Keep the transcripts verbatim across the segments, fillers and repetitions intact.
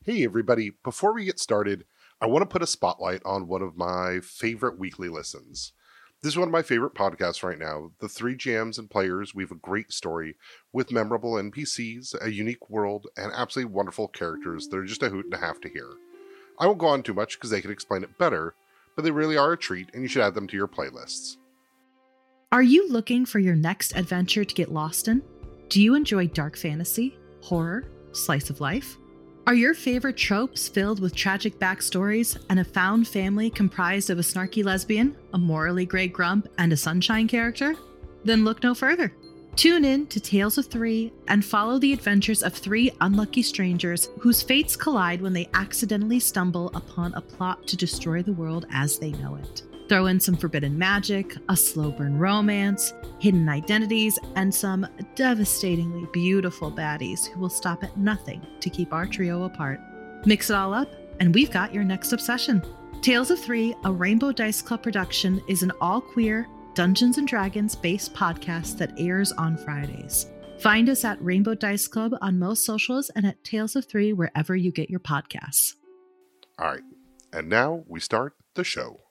Hey everybody, before we get started, I want to put a spotlight on one of my favorite weekly listens. This is one of my favorite podcasts right now. The three G Ms and players weave a great story with memorable N P Cs, a unique world, and absolutely wonderful characters that are just a hoot and a half to hear. I won't go on too much because they can explain it better, but they really are a treat and you should add them to your playlists. Are you looking for your next adventure to get lost in? Do you enjoy dark fantasy, horror, slice of life? Are your favorite tropes filled with tragic backstories and a found family comprised of a snarky lesbian, a morally gray grump, and a sunshine character? Then look no further. Tune in to Tales of Three and follow the adventures of three unlucky strangers whose fates collide when they accidentally stumble upon a plot to destroy the world as they know it. Throw in some forbidden magic, a slow burn romance, hidden identities, and some devastatingly beautiful baddies who will stop at nothing to keep our trio apart. Mix it all up, and we've got your next obsession. Tales of Three, a Rainbow Dice Club production, is an all-queer, Dungeons and Dragons-based podcast that airs on Fridays. Find us at Rainbow Dice Club on most socials and at Tales of Three wherever you get your podcasts. All right, and now we start the show.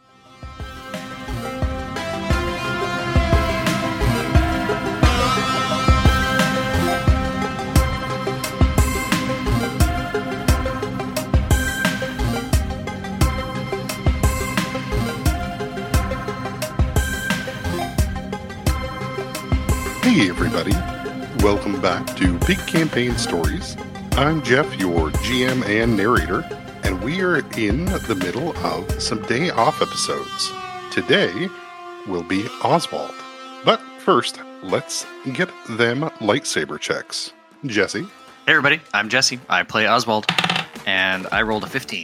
Hey everybody, welcome back to Big Campaign Stories. I'm Jeff, your G M and narrator, and we are in the middle of some day off episodes. Today will be Oswald. But first, let's get them lightsaber checks. Jesse. Hey everybody, I'm Jesse. I play Oswald, and I rolled a fifteen.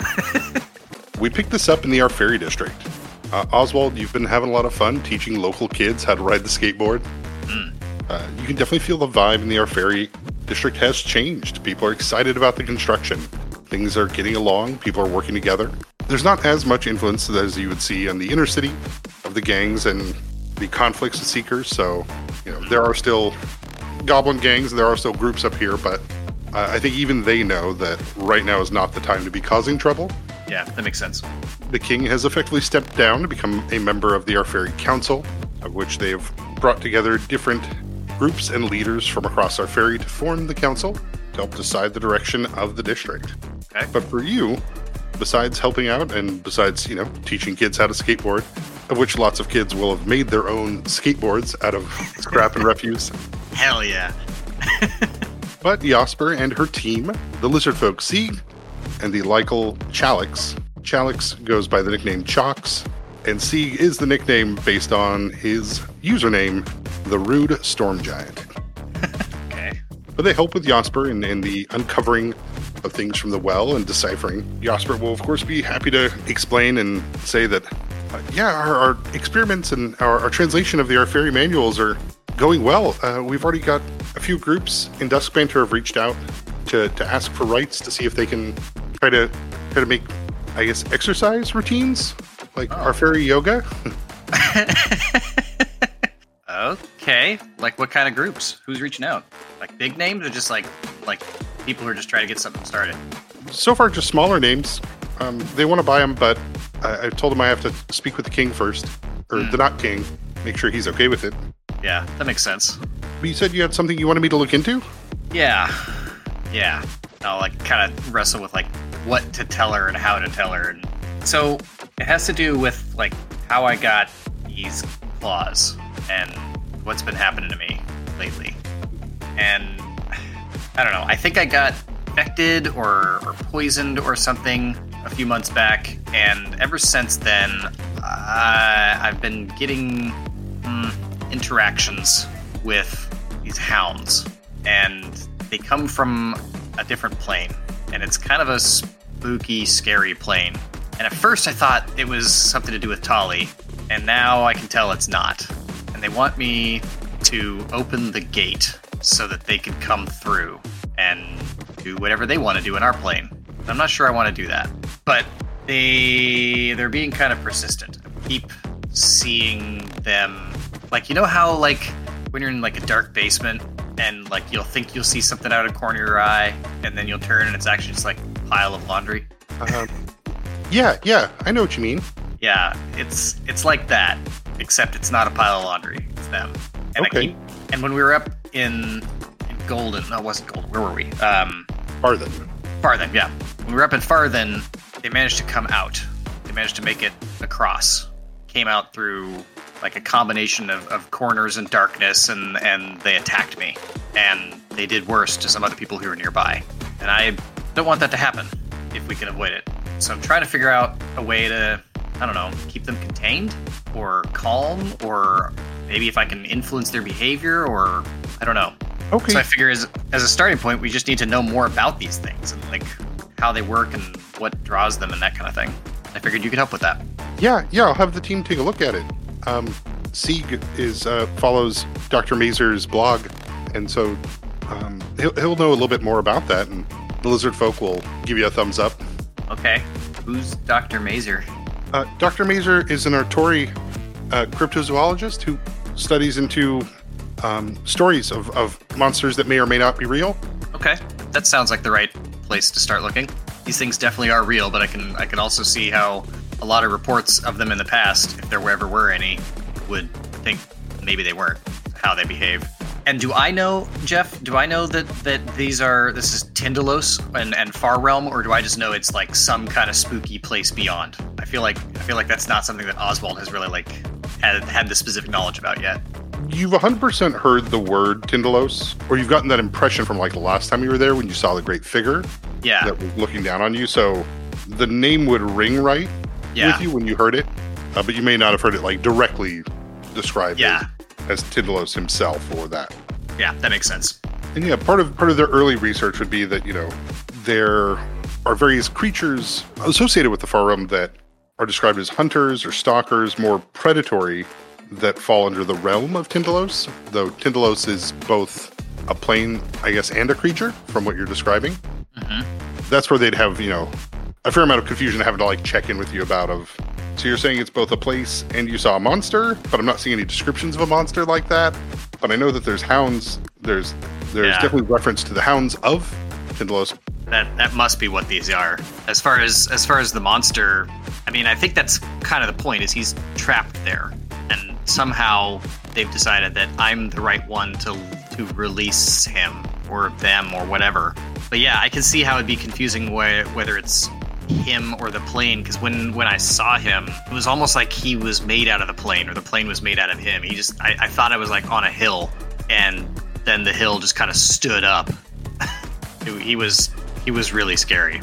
We picked this up in the Arferi district. Uh, Oswald, you've been having a lot of fun teaching local kids how to ride the skateboard. Mm. Uh, you can definitely feel the vibe in the Arferi district has changed. People are excited about the construction. Things are getting along. People are working together. There's not as much influence as you would see on the inner city of the gangs and the conflicts with Seekers. So, you know, there are still goblin gangs. There are still groups up here, but uh, I think even they know that right now is not the time to be causing trouble. Yeah, that makes sense. The king has effectively stepped down to become a member of the Arferi Council, of which they have brought together different groups and leaders from across Arferi to form the council to help decide the direction of the district. Okay. But for you, besides helping out and besides, you know, teaching kids how to skateboard, of which lots of kids will have made their own skateboards out of scrap and refuse. Hell yeah. But Jasper and her team, the lizard folk Sieg and the Lycal Chalix. Chalix goes by the nickname Chalks, and Sieg is the nickname based on his username, the Rude Storm Giant. Okay. But they help with Jasper in, in the uncovering of things from the well and deciphering. Jasper will, of course, be happy to explain and say that, uh, yeah, our, our experiments and our, our translation of the Arferi manuals are going well. Uh, we've already got a few groups in Duskbanter have reached out to, to ask for rights to see if they can try to try to make, I guess, exercise routines. Like oh. Arferi yoga? Okay. Like what kind of groups? Who's reaching out? Like big names or just like like people who are just trying to get something started? So far, just smaller names. Um, they want to buy them, but I, I told them I have to speak with the king first. Or mm. the not king. Make sure he's okay with it. Yeah, that makes sense. But you said you had something you wanted me to look into? Yeah. Yeah. I'll like kind of wrestle with like what to tell her and how to tell her. And so it has to do with like how I got these claws and what's been happening to me lately. And I don't know, I think I got infected or, or poisoned or something a few months back, and ever since then uh, I've been getting mm, interactions with these hounds, and they come from a different plane, and it's kind of a spooky, scary plane. And at first I thought it was something to do with Tali, and now I can tell it's not. And they want me to open the gate so that they can come through and do whatever they want to do in our plane. I'm not sure I want to do that. But they, they're being kind of persistent. I keep seeing them. Like, you know how, like, when you're in, like, a dark basement and like you'll think you'll see something out of the corner of your eye, and then you'll turn and it's actually just like a pile of laundry. Um, yeah, yeah, I know what you mean. Yeah, it's it's like that, except it's not a pile of laundry. It's them. And Okay. I keep, and when we were up in, in Golden, no, it wasn't Golden. Where were we? Um, Farthen. Farthen, yeah. When we were up in Farthen, they managed to come out. They managed to make it across. Came out through like a combination of, of corners and darkness, and, and they attacked me. And they did worse to some other people who were nearby. And I don't want that to happen if we can avoid it. So I'm trying to figure out a way to, I don't know, keep them contained or calm, or maybe if I can influence their behavior, or I don't know. Okay. So I figure as, as a starting point, we just need to know more about these things and like how they work and what draws them and that kind of thing. I figured you could help with that. Yeah, yeah, I'll have the team take a look at it. Um, Sieg is uh, follows Doctor Mazer's blog, and so um, he'll, he'll know a little bit more about that, and the lizard folk will give you a thumbs up. Okay. Who's Doctor Mazer? Uh, Doctor Mazer is an Artori uh, cryptozoologist who studies into um, stories of, of monsters that may or may not be real. Okay. That sounds like the right place to start looking. These things definitely are real, but I can I can also see how a lot of reports of them in the past, if there ever were any, would think maybe they weren't, how they behave. And do I know, Jeff, do I know that, that these are, this is Tindalos and, and Far Realm, or do I just know it's like some kind of spooky place beyond? I feel like I feel like that's not something that Oswald has really like had, had the specific knowledge about yet. You've one hundred percent heard the word Tindalos, or you've gotten that impression from like the last time you were there when you saw the great figure Yeah. that was looking down on you. So the name would ring right Yeah. with you when you heard it, uh, but you may not have heard it like directly described Yeah. as, as Tindalos himself or that. Yeah, that makes sense. And yeah, part of part of their early research would be that, you know, there are various creatures associated with the Far Realm that are described as hunters or stalkers, more predatory, that fall under the realm of Tindalos, though Tindalos is both a plane, I guess, and a creature, from what you're describing. Mm-hmm. That's where they'd have, you know, a fair amount of confusion having to, like, check in with you about of, so you're saying it's both a place and you saw a monster, but I'm not seeing any descriptions of a monster like that. But I know that there's hounds, there's there's Yeah. definitely reference to the hounds of Tindalos. That that must be what these are. As far as as far as the monster, I mean, I think that's kind of the point, is he's trapped there. And somehow they've decided that I'm the right one to to release him or them or whatever. But yeah, I can see how it'd be confusing where, whether it's him or the plane, because when, when I saw him, it was almost like he was made out of the plane or the plane was made out of him. He just, I, I thought I was like on a hill, and then the hill just kind of stood up. he was he was really scary.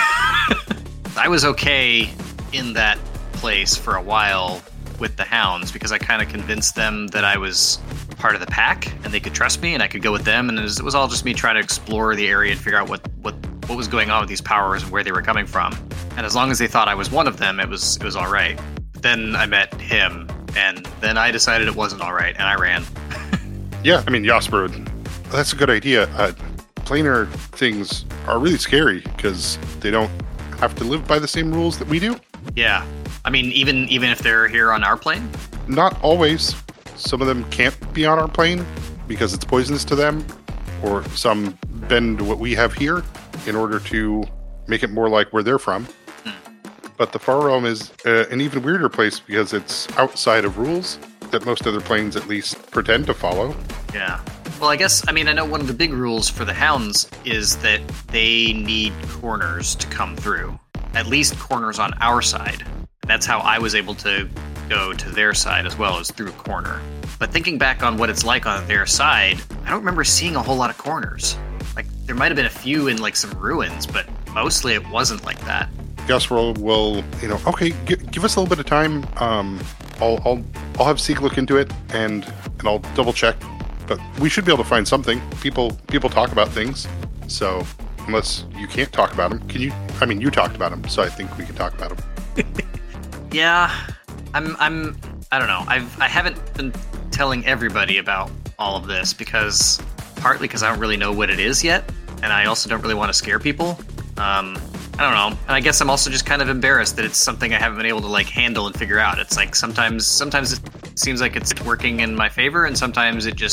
I was okay in that place for a while with the hounds because I kind of convinced them that I was part of the pack and they could trust me and I could go with them, and it was, it was all just me trying to explore the area and figure out what, what, what was going on with these powers and where they were coming from. And as long as they thought I was one of them, it was it was all right. But then I met him, and then I decided it wasn't all right, and I ran. Yeah, I mean, Jasper, that's a good idea. Uh, planar things are really scary because they don't have to live by the same rules that we do. Yeah. I mean, even even if they're here on our plane? Not always. Some of them can't be on our plane because it's poisonous to them, or some bend what we have here in order to make it more like where they're from. Hmm. But the Far Realm is uh, an even weirder place because it's outside of rules that most other planes at least pretend to follow. Yeah. Well, I guess, I mean, I know one of the big rules for the hounds is that they need corners to come through. At least corners on our side. That's how I was able to go to their side as well, as through a corner. But thinking back on what it's like on their side, I don't remember seeing a whole lot of corners. Like, there might have been a few in, like, some ruins, but mostly it wasn't like that. Jasper will, you know, okay, g- give us a little bit of time. Um, I'll, I'll, I'll have Sieg look into it, and and I'll double check. But we should be able to find something. People, people talk about things, so unless you can't talk about them, can you? I mean, you talked about them, so I think we can talk about them. Yeah, I'm, I'm, I don't know. I've, I haven't been telling everybody about all of this because, partly because I don't really know what it is yet, and I also don't really want to scare people. Um, I don't know. And I guess I'm also just kind of embarrassed that it's something I haven't been able to, like, handle and figure out. It's like sometimes, sometimes it seems like it's working in my favor, and sometimes it just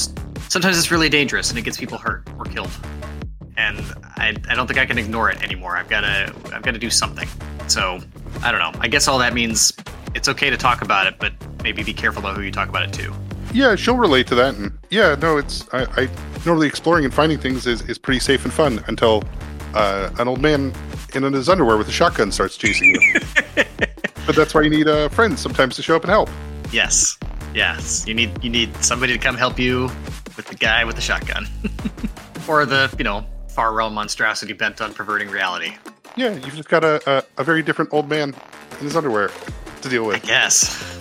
sometimes it's really dangerous and it gets people hurt or killed. And I, I don't think I can ignore it anymore. I've got to I've got to do something. So, I don't know. I guess all that means it's okay to talk about it, but maybe be careful about who you talk about it to. Yeah, she'll relate to that. And yeah, no, it's I, I normally exploring and finding things is, is pretty safe and fun until uh, an old man in his underwear with a shotgun starts chasing you. But that's why you need uh, friends sometimes to show up and help. Yes, yes. You need you need somebody to come help you with the guy with the shotgun, or the you know far realm monstrosity bent on perverting reality. Yeah, you've just got a, a a very different old man in his underwear to deal with. I guess.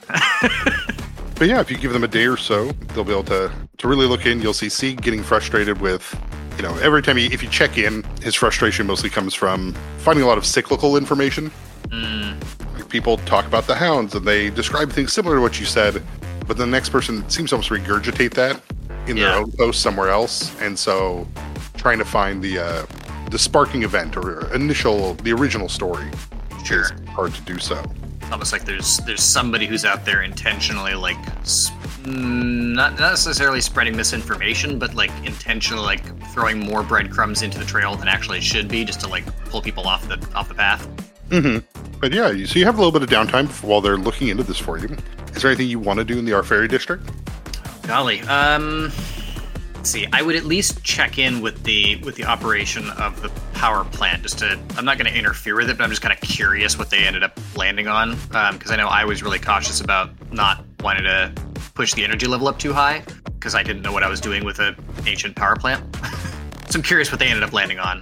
But yeah, if you give them a day or so, they'll be able to, to really look in. You'll see Sieg getting frustrated with, you know, every time he, if you check in, his frustration mostly comes from finding a lot of cyclical information. Mm. Like people talk about the hounds and they describe things similar to what you said, but the next person seems to almost regurgitate that in Yeah. their own post somewhere else. And so trying to find the uh, the sparking event or initial, the original story Sure. is hard to do so. Almost like there's there's somebody who's out there intentionally like s- mm, not not necessarily spreading misinformation, but like intentionally like throwing more breadcrumbs into the trail than actually it should be, just to like pull people off the off the path. Mm-hmm. But yeah, you, so you have a little bit of downtime while they're looking into this for you. Is there anything you want to do in the Arferi district? Golly, um, let's see. I would at least check in with the with the operation of the power plant. Just to, I'm not going to interfere with it, but I'm just kind of curious what they ended up landing on. Because um, I know I was really cautious about not wanting to push the energy level up too high, because I didn't know what I was doing with an ancient power plant. So I'm curious what they ended up landing on,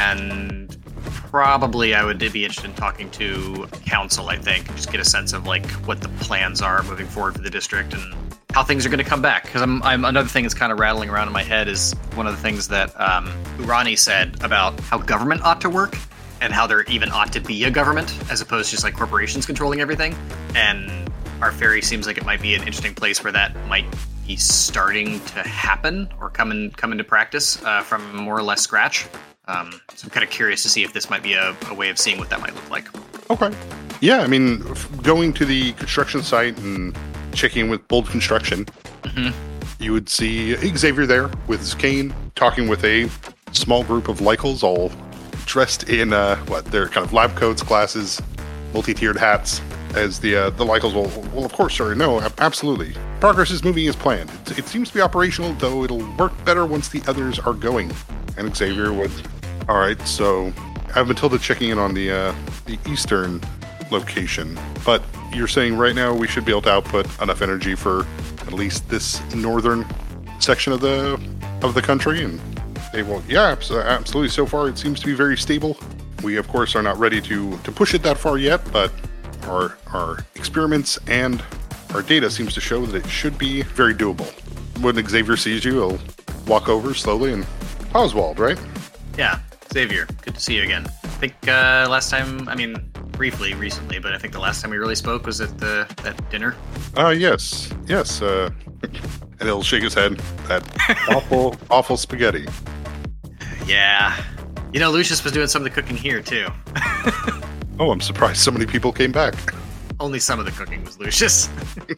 and probably I would be interested in talking to council. I think, and just get a sense of like what the plans are moving forward for the district and how things are going to come back. Because I'm, I'm another thing that's kind of rattling around in my head is one of the things that um, Urani said about how government ought to work and how there even ought to be a government as opposed to just like corporations controlling everything. And Arferi seems like it might be an interesting place where that might be starting to happen or come in, come into practice uh, from more or less scratch. Um, so I'm kind of curious to see if this might be a, a way of seeing what that might look like. Okay. Yeah, I mean, f- going to the construction site and checking in with Bold Construction, Mm-hmm. you would see Xavier there with his cane, talking with a small group of Lycals, all dressed in uh, what their kind of lab coats, glasses, multi-tiered hats. As the uh, the Lycals will, well, of course, sir. No, ab- absolutely. Progress is moving as planned. It, it seems to be operational, though it'll work better once the others are going. And Xavier would. All right, so I have Matilda checking in on the uh, the eastern location, but you're saying right now we should be able to output enough energy for at least this northern section of the of the country, and they will. Yeah, abs- absolutely. So far, it seems to be very stable. We, of course, are not ready to to push it that far yet, but our our experiments and our data seems to show that it should be very doable. When Xavier sees you, he'll walk over slowly and Oswald, right? Yeah, Xavier, good to see you again. I think uh, last time, I mean, briefly recently, but I think the last time we really spoke was at the that dinner. Uh, yes, yes. Uh, and he'll shake his head. That awful, awful spaghetti. Yeah. You know, Lucius was doing some of the cooking here, too. Oh, I'm surprised so many people came back. Only some of the cooking was Lucius.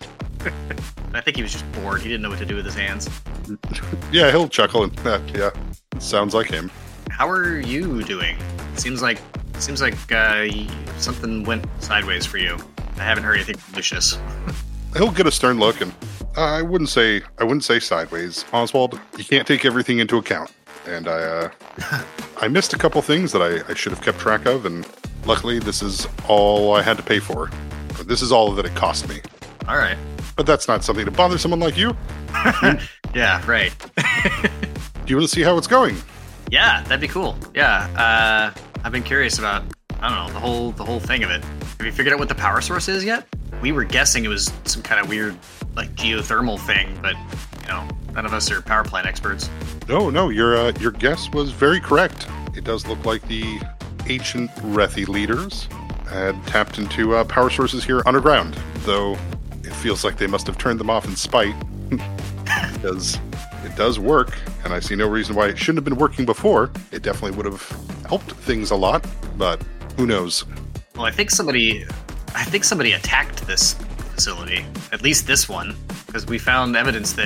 I think he was just bored. He didn't know what to do with his hands. Yeah, he'll chuckle and uh, yeah, sounds like him. How are you doing? Seems like seems like uh, y- something went sideways for you. I haven't heard anything from Lucius. He'll get a stern look, and uh, I wouldn't say I wouldn't say sideways. Oswald, you can't take everything into account, and I uh, I missed a couple things that I, I should have kept track of, and luckily this is all I had to pay for. This is all that it cost me. All right. But that's not something to bother someone like you. Yeah, right. Do you want to see how it's going? Yeah, that'd be cool. Yeah, uh, I've been curious about, I don't know, the whole the whole thing of it. Have you figured out what the power source is yet? We were guessing it was some kind of weird, like, geothermal thing, but, you know, none of us are power plant experts. No, no, your uh, your guess was very correct. It does look like the ancient Rethi leaders had tapped into uh, power sources here underground, though it feels like they must have turned them off in spite, because it does work, and I see no reason why it shouldn't have been working before. It definitely would have helped things a lot, but who knows? Well, I think somebody, I think somebody attacked this facility, at least this one, because we found evidence that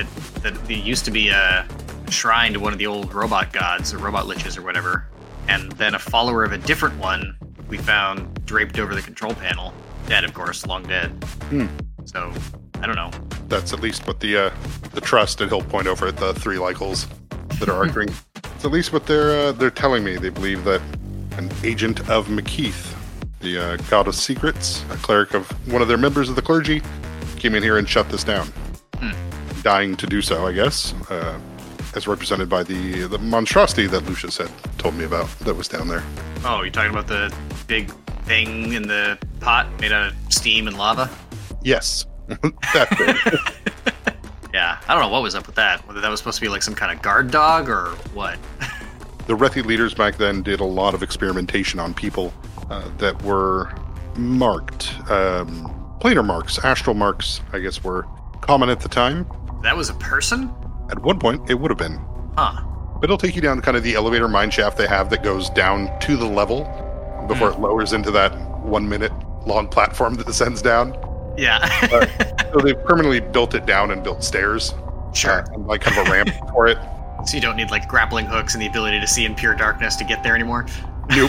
that there used to be a shrine to one of the old robot gods, or robot liches, or whatever, and then a follower of a different one we found draped over the control panel. Dead, of course, long dead. Hmm. So, I don't know. That's at least what the uh, the trust, and he'll point over at the three Lycals that are arguing. It's at least what they're uh, they're telling me. They believe that an agent of Makeith, the uh, god of secrets, a cleric of one of their members of the clergy, came in here and shut this down. Hmm. Dying to do so, I guess, uh, as represented by the the monstrosity that Lucius had told me about that was down there. Oh, you're talking about the big thing in the pot made out of steam and lava? Yes. That thing. Yeah, I don't know what was up with that. Whether that was supposed to be like some kind of guard dog or what. The Rethi leaders back then did a lot of experimentation on people uh, that were marked. Um, planar marks, astral marks, I guess, were common at the time. That was a person? At one point, it would have been. Huh. But it'll take you down kind of the elevator mine shaft they have that goes down to the level before Mm. it lowers into that one minute long platform that descends down. Yeah. Uh, so they've permanently built it down and built stairs. Sure. Uh, and like kind of a ramp for it. So you don't need like grappling hooks and the ability to see in pure darkness to get there anymore? Nope.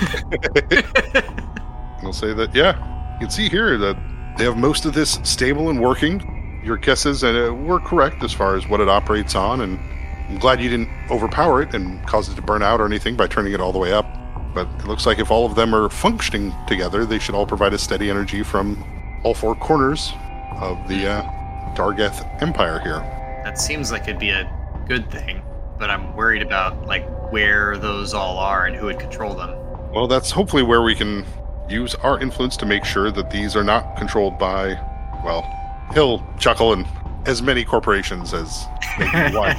I'll say that, yeah. You can see here that they have most of this stable and working. Your guesses uh, were correct as far as what it operates on, and I'm glad you didn't overpower it and cause it to burn out or anything by turning it all the way up. But it looks like if all of them are functioning together, they should all provide a steady energy from all four corners of the uh, Dargeth Empire here. That seems like it'd be a good thing, but I'm worried about like where those all are and who would control them. Well, that's hopefully where we can use our influence to make sure that these are not controlled by, well, he'll chuckle, and as many corporations as they can want.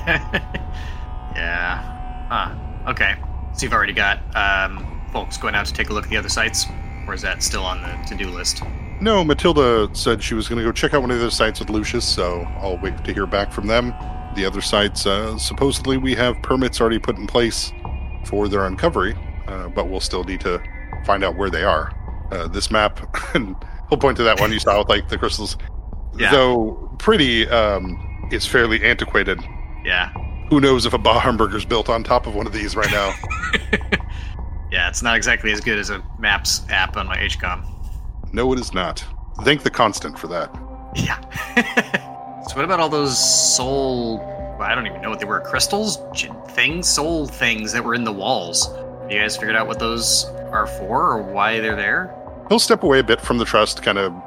Yeah. Huh. Okay. So you've already got um, folks going out to take a look at the other sites, or is that still on the to-do list? No, Matilda said she was going to go check out one of the sites with Lucius, so I'll wait to hear back from them. The other sites, uh, supposedly we have permits already put in place for their uncovery, uh, but we'll still need to find out where they are. Uh, this map, and he'll point to that one you saw with like the crystals, Yeah. though pretty, um, is fairly antiquated. Yeah. Who knows if a Bahamburger's built on top of one of these right now. Yeah, it's not exactly as good as a Maps app on my H COM. No, it is not. Thank the Constant for that. Yeah. So what about all those soul... Well, I don't even know what they were. Crystals? J- things? Soul things that were in the walls. Have you guys figured out what those are for or why they're there? He'll step away a bit from the trust, kind of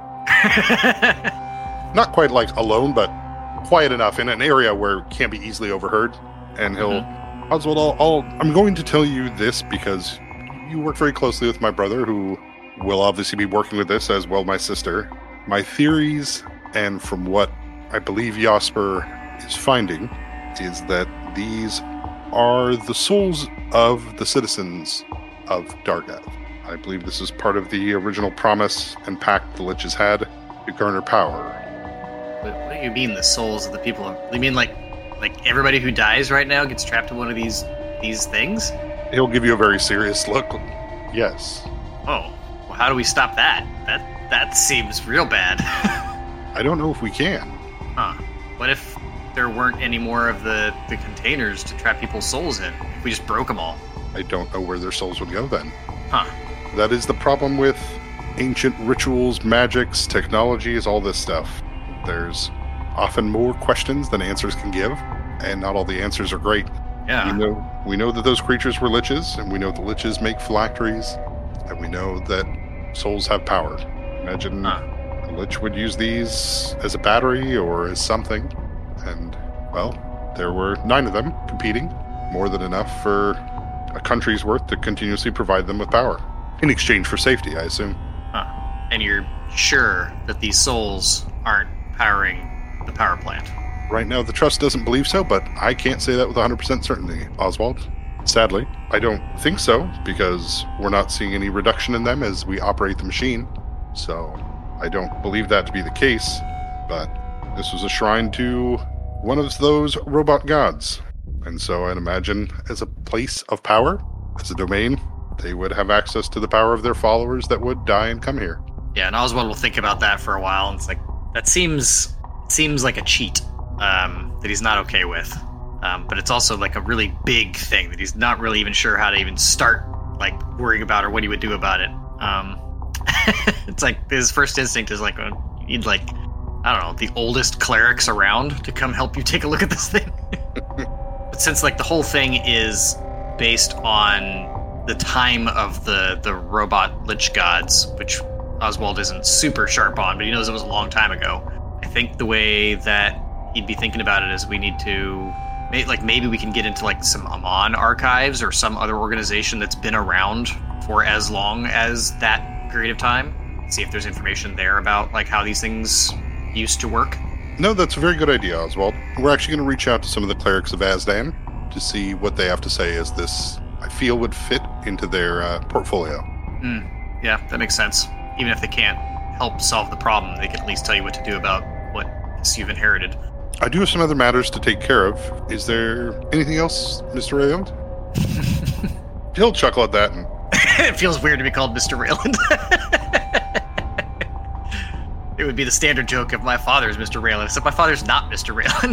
not quite like alone, but quiet enough in an area where it can't be easily overheard. And he'll, Mhm. Oswald, I'll, I'll, I'm going to tell you this because you work very closely with my brother, who will obviously be working with this, as well my sister. My theories, and from what I believe Jasper is finding, is that these are the souls of the citizens of Dargeth. I believe this is part of the original promise and pact the Liches had to garner power. What, what do you mean the souls of the people? You mean like like everybody who dies right now gets trapped in one of these these things? He'll give you a very serious look. Yes. Oh, well, how do we stop that? That that seems real bad. I don't know if we can. Huh. What if there weren't any more of the, the containers to trap people's souls in? If we just broke them all? I don't know where their souls would go then. Huh. That is the problem with ancient rituals, magics, technologies, all this stuff. There's often more questions than answers can give, and not all the answers are great. Yeah. We know we know that those creatures were liches, and we know the liches make phylacteries, and we know that souls have power. Imagine Huh. a lich would use these as a battery or as something, and, well, there were nine of them competing, more than enough for a country's worth to continuously provide them with power. In exchange for safety, I assume. Huh. And you're sure that these souls aren't powering the power plant? Right now, the Trust doesn't believe so, but I can't say that with one hundred percent certainty, Oswald. Sadly, I don't think so, because we're not seeing any reduction in them as we operate the machine. So, I don't believe that to be the case, but this was a shrine to one of those robot gods. And so I'd imagine as a place of power, as a domain, they would have access to the power of their followers that would die and come here. Yeah, and Oswald will think about that for a while, and it's like, that seems seems like a cheat. Um, that he's not okay with. Um, but it's also like a really big thing that he's not really even sure how to even start like worrying about or what he would do about it. Um, it's like his first instinct is like, uh, you need like, I don't know, the oldest clerics around to come help you take a look at this thing. But since like the whole thing is based on the time of the, the robot lich gods, which Oswald isn't super sharp on, but he knows it was a long time ago. I think the way that he'd be thinking about it is we need to, like maybe we can get into like some Amon archives or some other organization that's been around for as long as that period of time. See if there's information there about like how these things used to work. No, that's a very good idea, Oswald. We're actually going to reach out to some of the clerics of Azdan to see what they have to say, as this, I feel, would fit into their uh, portfolio. Mm, yeah, that makes sense. Even if they can't help solve the problem, they can at least tell you what to do about what you've inherited. I do have some other matters to take care of. Is there anything else, Mister Rayland? He'll chuckle at that. And... It feels weird to be called Mister Rayland. It would be the standard joke of my father's Mister Rayland, except my father's not Mister Rayland.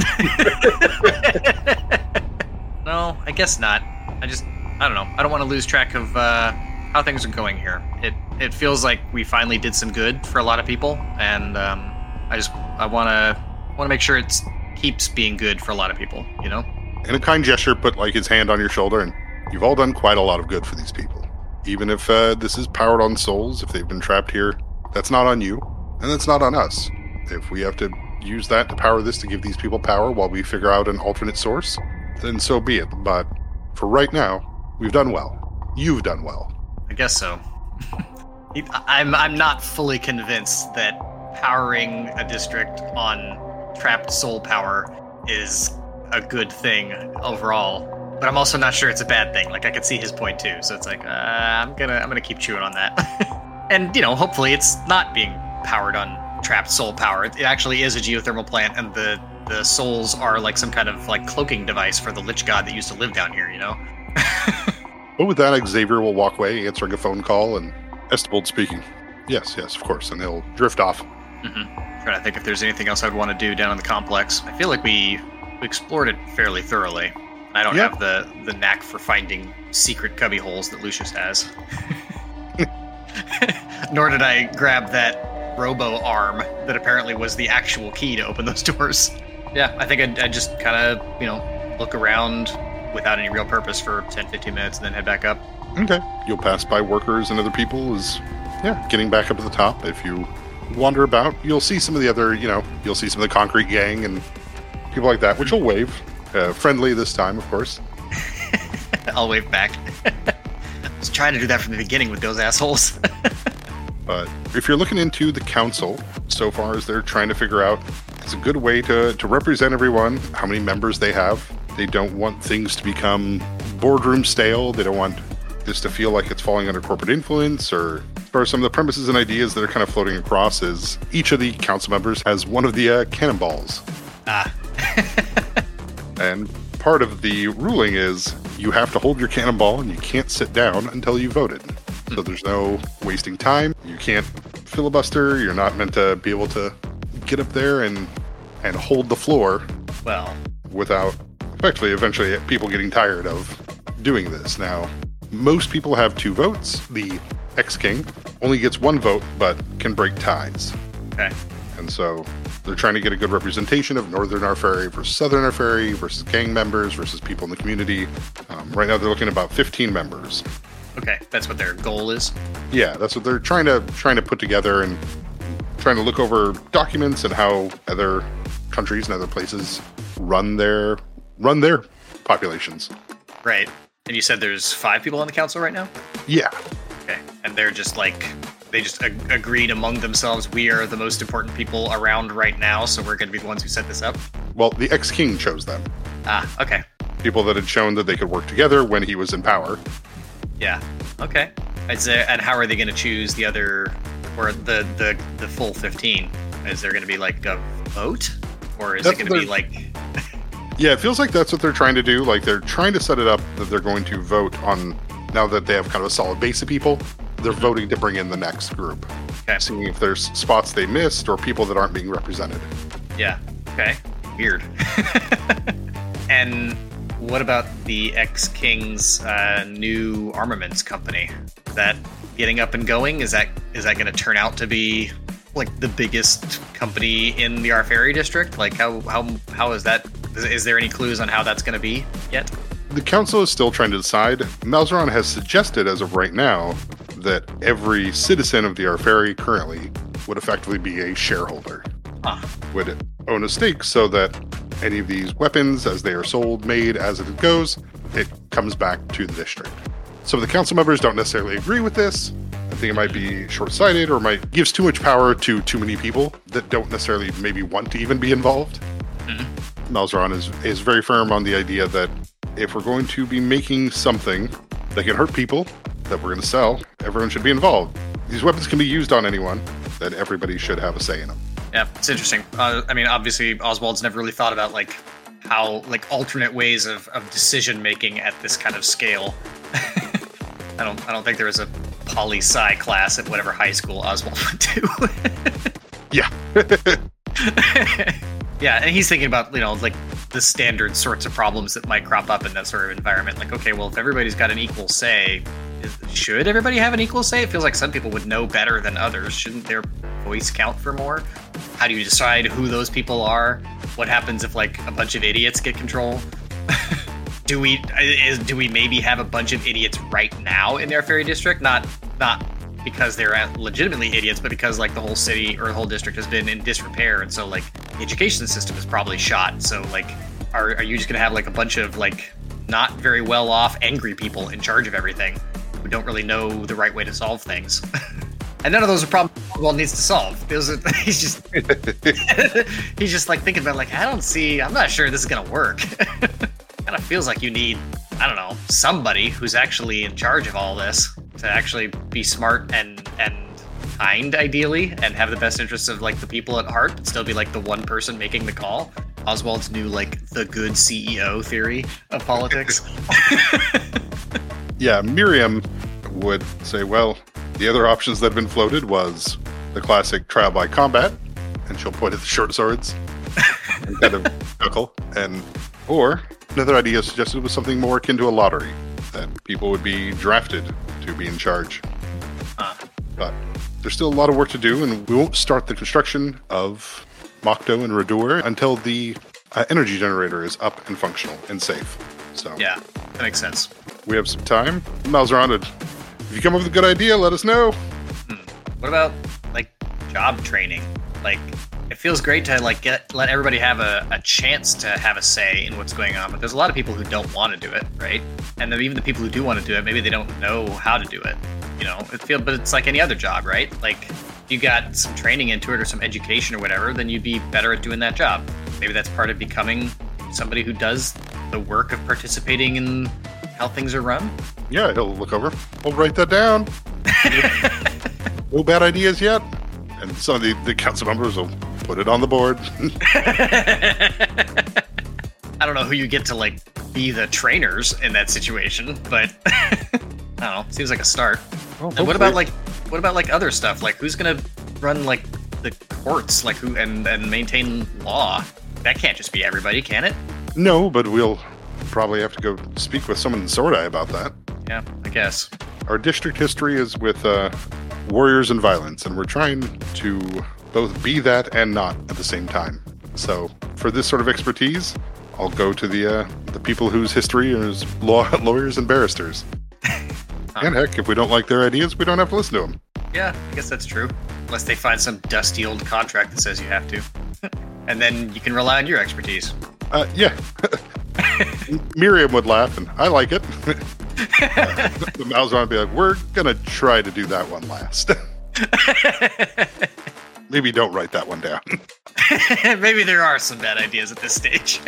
No, I guess not. I just, I don't know. I don't want to lose track of uh, how things are going here. It it feels like we finally did some good for a lot of people, and um, I just I want to want to make sure it keeps being good for a lot of people. You know. In a kind gesture, put like his hand on your shoulder, and you've all done quite a lot of good for these people. Even if uh, this is powered on souls, if they've been trapped here, that's not on you. And that's not on us. If we have to use that to power this to give these people power while we figure out an alternate source, then so be it. But for right now, we've done well. You've done well. I guess so. I'm I'm not fully convinced that powering a district on trapped soul power is a good thing overall. But I'm also not sure it's a bad thing. Like I could see his point too. So it's like uh, I'm gonna I'm gonna keep chewing on that. And you know, hopefully it's not being powered on trapped soul power. It actually is a geothermal plant, and the the souls are like some kind of like cloaking device for the lich god that used to live down here, you know. Well, with that, Xavier will walk away, answering a phone call, and Estibold speaking. Yes, yes, of course, and he'll drift off. Mm-hmm. Trying to think if there's anything else I'd want to do down in the complex. I feel like we, we explored it fairly thoroughly. I don't yeah. have the, the knack for finding secret cubby holes that Lucius has. Nor did I grab that robo arm that apparently was the actual key to open those doors. Yeah, I think I'd, I'd just kind of, you know, look around without any real purpose for ten, fifteen minutes and then head back up. Okay. You'll pass by workers and other people as, yeah, getting back up to the top. If you wander about, you'll see some of the other, you know, you'll see some of the concrete gang and people like that, which will wave. Uh, friendly this time, of course. I'll wave back. I was trying to do that from the beginning with those assholes. But if you're looking into the council, so far as they're trying to figure out, it's a good way to, to represent everyone, how many members they have. They don't want things to become boardroom stale. They don't want this to feel like it's falling under corporate influence. Or, or some of the premises and ideas that are kind of floating across is each of the council members has one of the uh, cannonballs. Ah. And part of the ruling is you have to hold your cannonball and you can't sit down until you voted. So there's no wasting time. You can't filibuster. You're not meant to be able to get up there and and hold the floor. Well, without effectively eventually people getting tired of doing this. Now, most people have two votes. The ex-king only gets one vote, but can break ties. Okay. And so they're trying to get a good representation of Northern Arferi versus Southern Arferi versus gang members versus people in the community. Um, right now they're looking at about fifteen members. Okay, that's what their goal is? Yeah, that's what they're trying to trying to put together and trying to look over documents and how other countries and other places run their run their populations. Right. And you said there's five people on the council right now? Yeah. Okay. And they're just like, they just ag- agreed among themselves, we are the most important people around right now, so we're going to be the ones who set this up? Well, the ex-king chose them. Ah, okay. People that had shown that they could work together when he was in power. Yeah. Okay. Is there, and how are they going to choose the other, or the, the, the full fifteen? Is there going to be like a vote? Or is that's it going to be like... Yeah, it feels like that's what they're trying to do. Like they're trying to set it up that they're going to vote on, now that they have kind of a solid base of people, they're voting to bring in the next group. Okay. Seeing if there's spots they missed or people that aren't being represented. Yeah. Okay. Weird. And what about the ex-king's uh, new armaments company? Is that getting up and going? Is that is that going to turn out to be like the biggest company in the Arferi district? Like how how how is that? Is, is there any clues on how that's going to be yet? The council is still trying to decide. Malzaron has suggested as of right now that every citizen of the Arferi currently would effectively be a shareholder. Huh. Would own a stake so that any of these weapons, as they are sold, made, as it goes, it comes back to the district. Some of the council members don't necessarily agree with this. I think it might be short-sighted or might gives too much power to too many people that don't necessarily maybe want to even be involved. Mm-hmm. Malzaron is, is very firm on the idea that if we're going to be making something that can hurt people, that we're going to sell, everyone should be involved. These weapons can be used on anyone, then everybody should have a say in them. Yeah, it's interesting. Uh, I mean, obviously, Oswald's never really thought about like how like alternate ways of, of decision making at this kind of scale. I don't I don't think there was a poli sci class at whatever high school Oswald went to. Yeah. Yeah, and he's thinking about, you know, like the standard sorts of problems that might crop up in that sort of environment. Like, okay, well, if everybody's got an equal say, is, should everybody have an equal say? It feels like some people would know better than others. Shouldn't their voice count for more? How do you decide who those people are? What happens if, like, a bunch of idiots get control? do we is, do we maybe have a bunch of idiots right now in their Arferi district? Not not because they're legitimately idiots, but because, like, the whole city or the whole district has been in disrepair, and so, like, the education system is probably shot. So, like, are are you just gonna have, like, a bunch of, like, not very well off, angry people in charge of everything who don't really know the right way to solve things? And none of those are problems Oswald needs to solve. Those are, he's just he's just like thinking about, like, I don't see, I'm not sure this is gonna work. Kind of feels like you need, I don't know, somebody who's actually in charge of all this to actually be smart and and kind, ideally, and have the best interests of, like, the people at heart, but still be, like, the one person making the call. Oswald's new, like, the good C E O theory of politics. Yeah, Miriam would say, well, the other options that have been floated was the classic trial by combat, and she'll point at the short swords and kind of chuckle, and or another idea suggested was something more akin to a lottery, that people would be drafted to be in charge. Huh. But there's still a lot of work to do, and we won't start the construction of Mokto and Radur until the uh, energy generator is up and functional and safe. So Yeah, that makes sense. we have some time. Malzaron, if you come up with a good idea, let us know. Hmm. What about, like, job training? Like, it feels great to, like, get let everybody have a, a chance to have a say in what's going on, but there's a lot of people who don't want to do it, right? And then even the people who do want to do it, maybe they don't know how to do it. You know, it feel, but it's like any other job, right? Like, if you got some training into it or some education or whatever, then you'd be better at doing that job. Maybe that's part of becoming somebody who does the work of participating in how things are run. Yeah, he'll look over. We'll write that down. No bad ideas yet. And some of the, the council members will put it on the board. I don't know who you get to, like, be the trainers in that situation, but I don't know. Seems like a start. Well, and what about, like, what about like other stuff? Like, who's gonna run, like, the courts, like, who and and maintain law? That can't just be everybody, can it? No, but we'll probably have to go speak with someone in Sordai about that. Yeah, I guess. Our district history is with uh, warriors and violence, and we're trying to both be that and not at the same time. So for this sort of expertise, I'll go to the uh, the people whose history is law lawyers and barristers. Huh. And heck, if we don't like their ideas, we don't have to listen to them. Yeah, I guess that's true. Unless they find some dusty old contract that says you have to. And then you can rely on your expertise. Uh, yeah. Miriam would laugh, and I like it. uh, the Malzaron would be like, we're going to try to do that one last. Maybe don't write that one down. Maybe there are some bad ideas at this stage.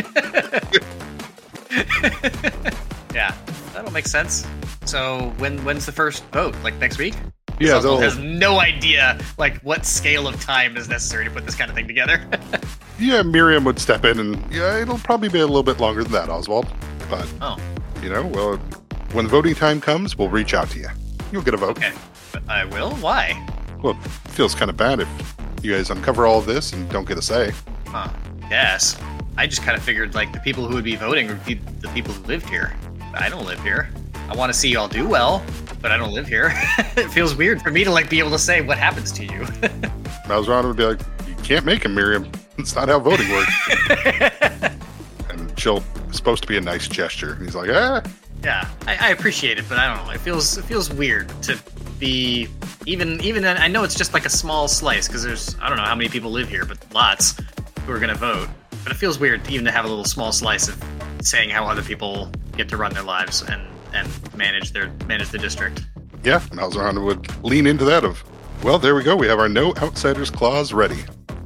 Yeah, that'll make sense. So when when's the first vote? Like next week? Yeah, Oswald has no idea like what scale of time is necessary to put this kind of thing together. Yeah, Miriam would step in, and yeah, it'll probably be a little bit longer than that, Oswald. But oh, you know, well, when voting time comes, we'll reach out to you. You'll get a vote. Okay, but I will. Why? Well, it feels kind of bad if you guys uncover all of this and don't get a say. Huh? Yes. I just kind of figured like the people who would be voting would be the people who lived here. I don't live here. I want to see y'all do well, but I don't live here. It feels weird for me to like be able to say what happens to you. Malzahn would be like, you can't make him, Miriam. It's not how voting works. And she'll it's supposed to be a nice gesture. And he's like, ah. Yeah, I, I appreciate it, but I don't know. It feels it feels weird to be even even. I know it's just like a small slice because there's I don't know how many people live here, but lots who are gonna vote. But it feels weird even to have a little small slice of saying how other people get to run their lives and, and manage their manage the district. Yeah, Malzahn would lean into that of, well, there we go. We have our no outsiders clause ready.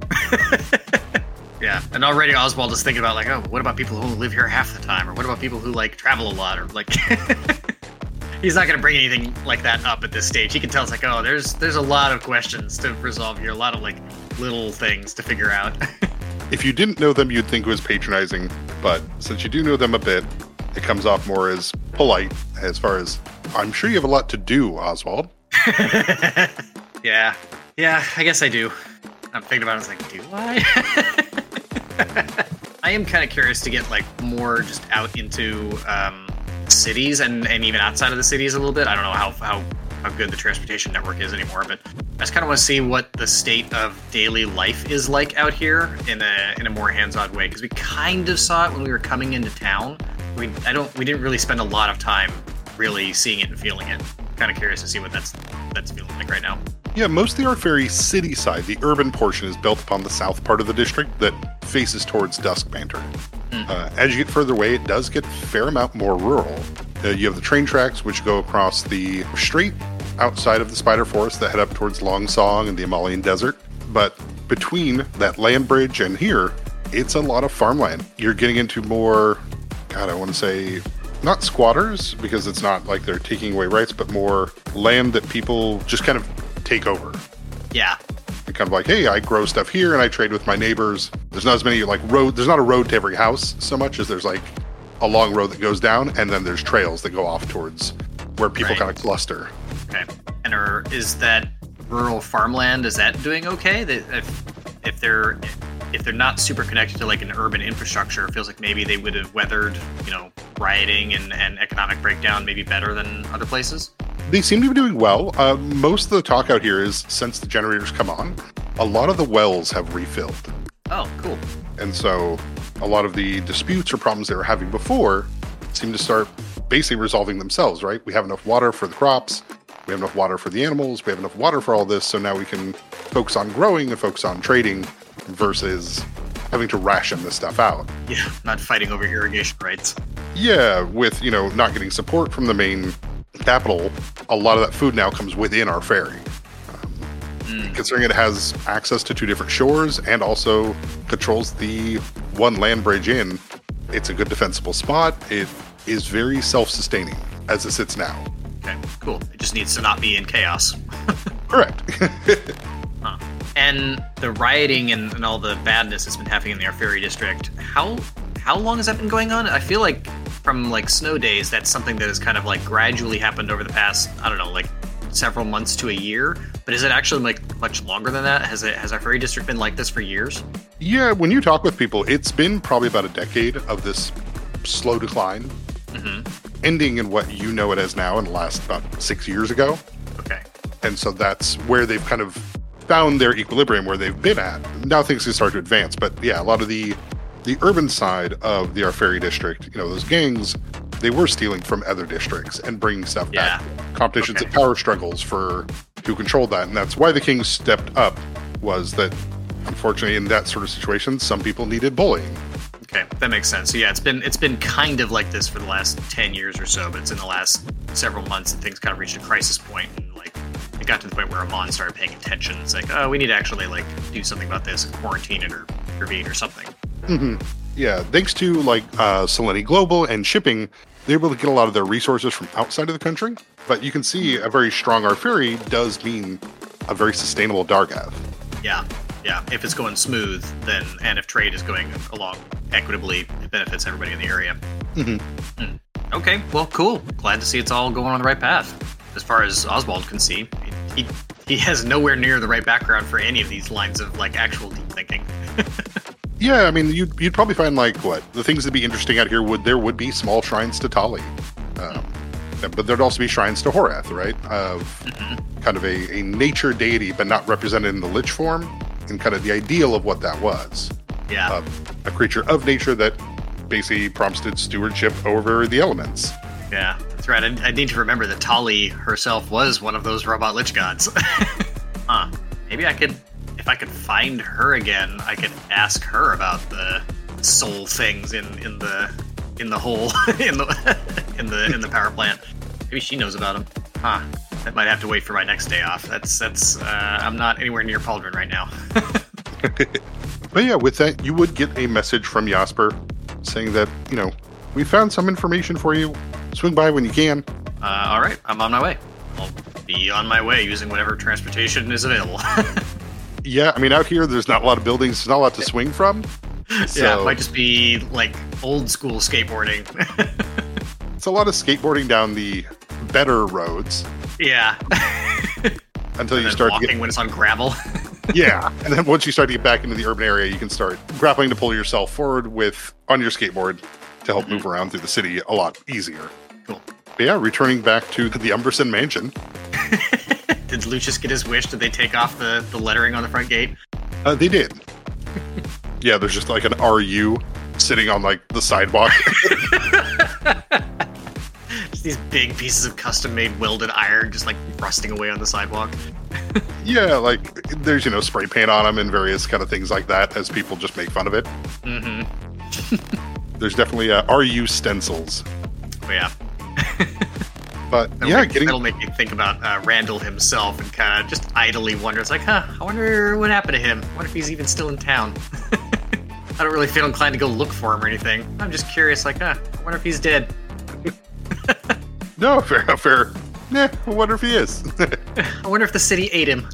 Yeah, and already Oswald is thinking about like, oh, what about people who live here half the time, or what about people who like travel a lot, or like. He's not going to bring anything like that up at this stage. He can tell it's like, oh, there's there's a lot of questions to resolve here, a lot of like little things to figure out. If you didn't know them, you'd think it was patronizing, but since you do know them a bit, it comes off more as polite, as far as, I'm sure you have a lot to do, Oswald. Yeah, yeah, I guess I do. I'm thinking about it, I was like, do I? I am kind of curious to get like more just out into um, cities and, and even outside of the cities a little bit. I don't know how how how good the transportation network is anymore, but I just kind of want to see what the state of daily life is like out here in a in a more hands-on way, because we kind of saw it when we were coming into town. We I don't we didn't really spend a lot of time really seeing it and feeling it. Kind of curious to see what that's that's feeling like right now. Yeah, most of the Arferi city side, the urban portion, is built upon the south part of the district that faces towards Dusk Banter. Mm. Uh, as you get further away, it does get a fair amount more rural. Uh, you have the train tracks, which go across the strait outside of the Spider Forest that head up towards Long Song and the Amalian Desert. But between that land bridge and here, it's a lot of farmland. You're getting into more, God, I want to say, not squatters, because it's not like they're taking away rights, but more land that people just kind of take over. Yeah. And kind of like, hey, I grow stuff here and I trade with my neighbors. There's not as many like road, there's not a road to every house so much as there's like a long road that goes down, and then there's trails that go off towards where people Right. kind of cluster. Okay. And are, is that rural farmland, is that doing okay? That if if they're if they're not super connected to like an urban infrastructure, it feels like maybe they would have weathered, you know, rioting and, and economic breakdown maybe better than other places? They seem to be doing well. Uh, most of the talk out here is since the generators come on, a lot of the wells have refilled. Oh, cool. And so a lot of the disputes or problems they were having before seem to start basically resolving themselves, right? We have enough water for the crops. We have enough water for the animals. We have enough water for all this. So now we can focus on growing and focus on trading versus having to ration this stuff out. Yeah, not fighting over irrigation rights. Yeah, with, you know, not getting support from the main capital, a lot of that food now comes within our ferry. Um, mm. Considering it has access to two different shores and also controls the one land bridge in, it's a good defensible spot. It is very self-sustaining as it sits now. Okay, cool. It just needs to not be in chaos. Correct. Huh. And the rioting and, and all the badness that's been happening in the Arferi district, how how long has that been going on? I feel like from like snow days, that's something that has kind of like gradually happened over the past, I don't know, like several months to a year. But is it actually like much longer than that? Has it has Arferi district been like this for years? Yeah, when you talk with people, it's been probably about a decade of this slow decline, Mm-hmm. ending in what you know it as now in the last about six years ago. Okay. And so that's where they've kind of found their equilibrium where they've been at. Now things can start to advance. But yeah, a lot of the the urban side of the Arferi district, you know, those gangs, they were stealing from other districts and bringing stuff Yeah. back. Competitions Okay. and power struggles for who controlled that. And that's why the Kings stepped up, was that unfortunately in that sort of situation, some people needed bullying. Okay, that makes sense. So yeah, it's been it's been kind of like this for the last ten years or so, but it's in the last several months that things kind of reached a crisis point, and like it got to the point where Amon started paying attention. It's like, oh, we need to actually like do something about this, quarantine it or intervene or something. Mm-hmm. Yeah, thanks to like uh, Selene Global and shipping, they're able to get a lot of their resources from outside of the country. But you can see a very strong Arferi does mean a very sustainable Dargath. Yeah, yeah. If it's going smooth, then and if trade is going along equitably, it benefits everybody in the area. Mm-hmm. Mm. Okay, well, cool. Glad to see it's all going on the right path. As far as Oswald can see, he he has nowhere near the right background for any of these lines of like actual deep thinking. Yeah, I mean, you'd, you'd probably find, like, what? The things that'd be interesting out here, would there would be small shrines to Tali. Um, but there'd also be shrines to Horath, right? Of mm-hmm. kind of a, a nature deity, but not represented in the Lich form, and kind of the ideal of what that was. Yeah. Uh, a creature of nature that basically prompted stewardship over the elements. Yeah, that's right. I, I need to remember that Tali herself was one of those robot Lich gods. Huh. Maybe I could, if I could find her again, I could ask her about the soul things in, in the in the hole in the in the in the power plant. Maybe she knows about them. Huh. That might have to wait for my next day off. That's that's. Uh, I'm not anywhere near Pauldron right now. But yeah, with that, you would get a message from Jasper saying that, you know, we found some information for you. Swing by when you can. Uh, all right, I'm on my way. I'll be on my way using whatever transportation is available. Yeah, I mean, out here, there's not a lot of buildings. There's not a lot to swing from. So yeah, it might just be, like, old school skateboarding. It's a lot of skateboarding down the better roads. Yeah. Until and you then start walking to get, when it's on gravel. Yeah, and then once you start to get back into the urban area, you can start grappling to pull yourself forward with on your skateboard to help mm-hmm. move around through the city a lot easier. Cool. But yeah, returning back to the Umberson mansion. Did Lucius get his wish? Did they take off the, the lettering on the front gate? Uh, they did. Yeah, there's just like an R U sitting on like the sidewalk. Just these big pieces of custom-made welded iron just like rusting away on the sidewalk. Yeah, like there's, you know, spray paint on them and various kind of things like that as people just make fun of it. Mm-hmm. There's definitely uh, R U stencils. Oh, yeah. But that'll yeah, make, getting... that'll make me think about uh, Randall himself and kind of just idly wonder. It's like, huh, I wonder what happened to him. I wonder if he's even still in town. I don't really feel inclined to go look for him or anything. I'm just curious, like, huh, I wonder if he's dead. No, fair, fair. Nah, I wonder if he is. I wonder if the city ate him.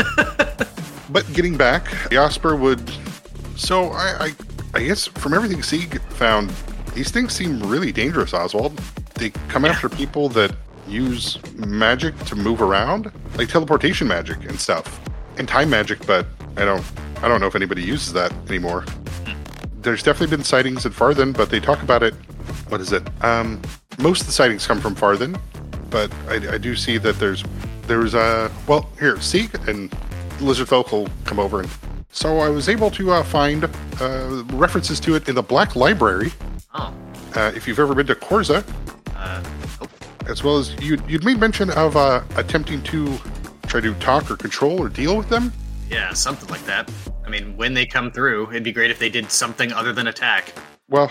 But getting back, Jasper would... So, I, I I guess from everything Sieg found, these things seem really dangerous, Oswald. They come Yeah. after people that use magic to move around, like teleportation magic and stuff, and time magic, but I don't I don't know if anybody uses that anymore. There's definitely been sightings at Farthen, but they talk about it... What is it? Um, most of the sightings come from Farthen, but I, I do see that there's there's a well here Sieg and Lizardfolk will come over, and so I was able to uh, find uh, references to it in the Black Library. Oh. Uh, if you've ever been to Korza, Uh, oh. as well as you you'd made mention of uh, attempting to try to talk or control or deal with them. Yeah, something like that. I mean, when they come through, it'd be great if they did something other than attack. Well,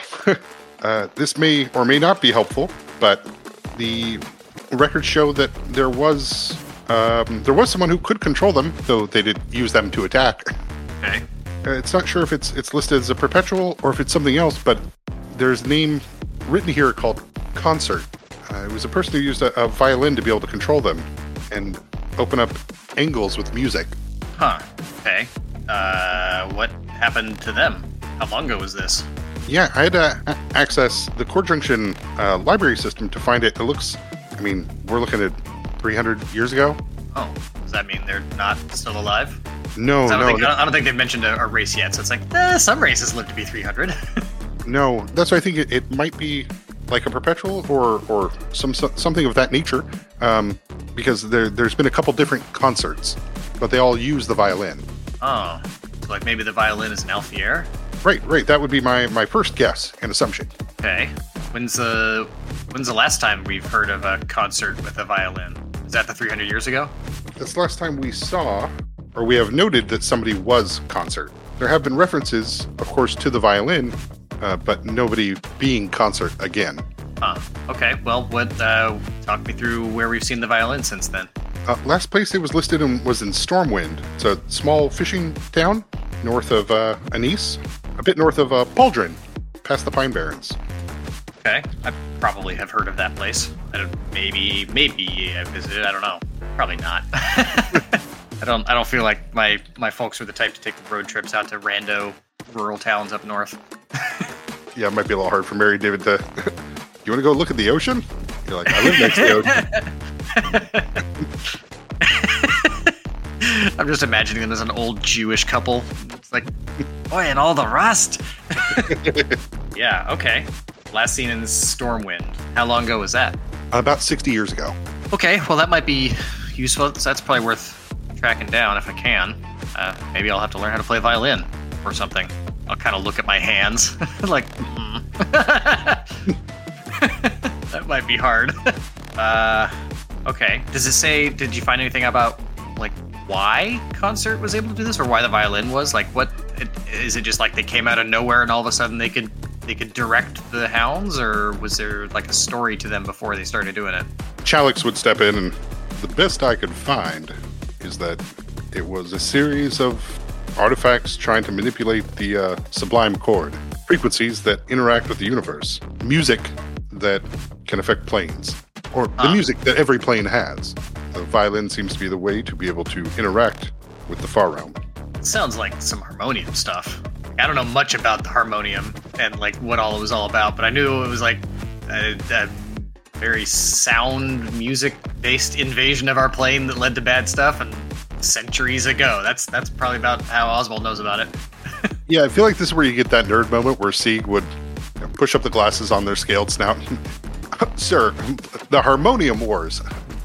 uh, this may or may not be helpful, but the records show that there was um, there was someone who could control them, though they did use them to attack. Okay. Uh, it's not sure if it's it's listed as a perpetual or if it's something else, but there's a name written here called Concert. Uh, it was a person who used a, a violin to be able to control them and open up angles with music. Huh. Okay. Uh, what happened to them? How long ago was this? Yeah, I had to a- access the Core Junction uh, library system to find it. It looks, I mean, we're looking at three hundred years ago. Oh, does that mean they're not still alive? No, I don't, no, think, no, I don't think they've mentioned a, a race yet, so it's like, eh, some races live to be three hundred. no. That's why I think it, it might be like a perpetual or or some so- something of that nature, um, because there there's been a couple different concerts, but they all use the violin. Oh, so like maybe the violin is an Alfier? Right, right. That would be my, my first guess and assumption. Okay. When's the when's the last time we've heard of a concert with a violin? Is that the three hundred years ago? That's the last time we saw, or we have noted that somebody was concert. There have been references, of course, to the violin, uh, but nobody being concert again. Huh. Okay. Well, what? Uh, talk me through where we've seen the violin since then. Uh, last place it was listed in was in Stormwind. It's a small fishing town north of uh, Anise, a bit north of uh, Pauldron, past the Pine Barrens. Okay. I probably have heard of that place. I don't, maybe, maybe I visited. I don't know. Probably not. I don't. I don't feel like my my folks are the type to take road trips out to rando rural towns up north. Yeah, it might be a little hard for Mary David to. You want to go look at the ocean? You're like, I live next to the ocean. I'm just imagining them as an old Jewish couple It's like, boy, and all the rust. Yeah, okay. Last seen in Stormwind. How long ago was that? About sixty years ago. Okay, well, that might be useful. So that's probably worth tracking down if I can. Uh, maybe I'll have to learn how to play violin or something. I'll kind of look at my hands like, mm. That might be hard. uh, okay. Does it say, did you find anything about, like, why Concert was able to do this, or why the violin was? Like, what, it, is it just like they came out of nowhere and all of a sudden they could they could direct the hounds, or was there, like, a story to them before they started doing it? Chalix would step in, and the best I could find is that it was a series of artifacts trying to manipulate the uh, sublime chord, frequencies that interact with the universe, music that can affect planes, or the huh. music that every plane has. The violin seems to be the way to be able to interact with the far realm. It sounds like some harmonium stuff. I don't know much about the harmonium and like what all it was all about, but I knew it was like a, a very sound music-based invasion of our plane that led to bad stuff, and centuries ago. That's that's probably about how Oswald knows about it. Yeah, I feel like this is where you get that nerd moment where Sieg would you know, push up the glasses on their scaled snout. Sir, the Harmonium Wars.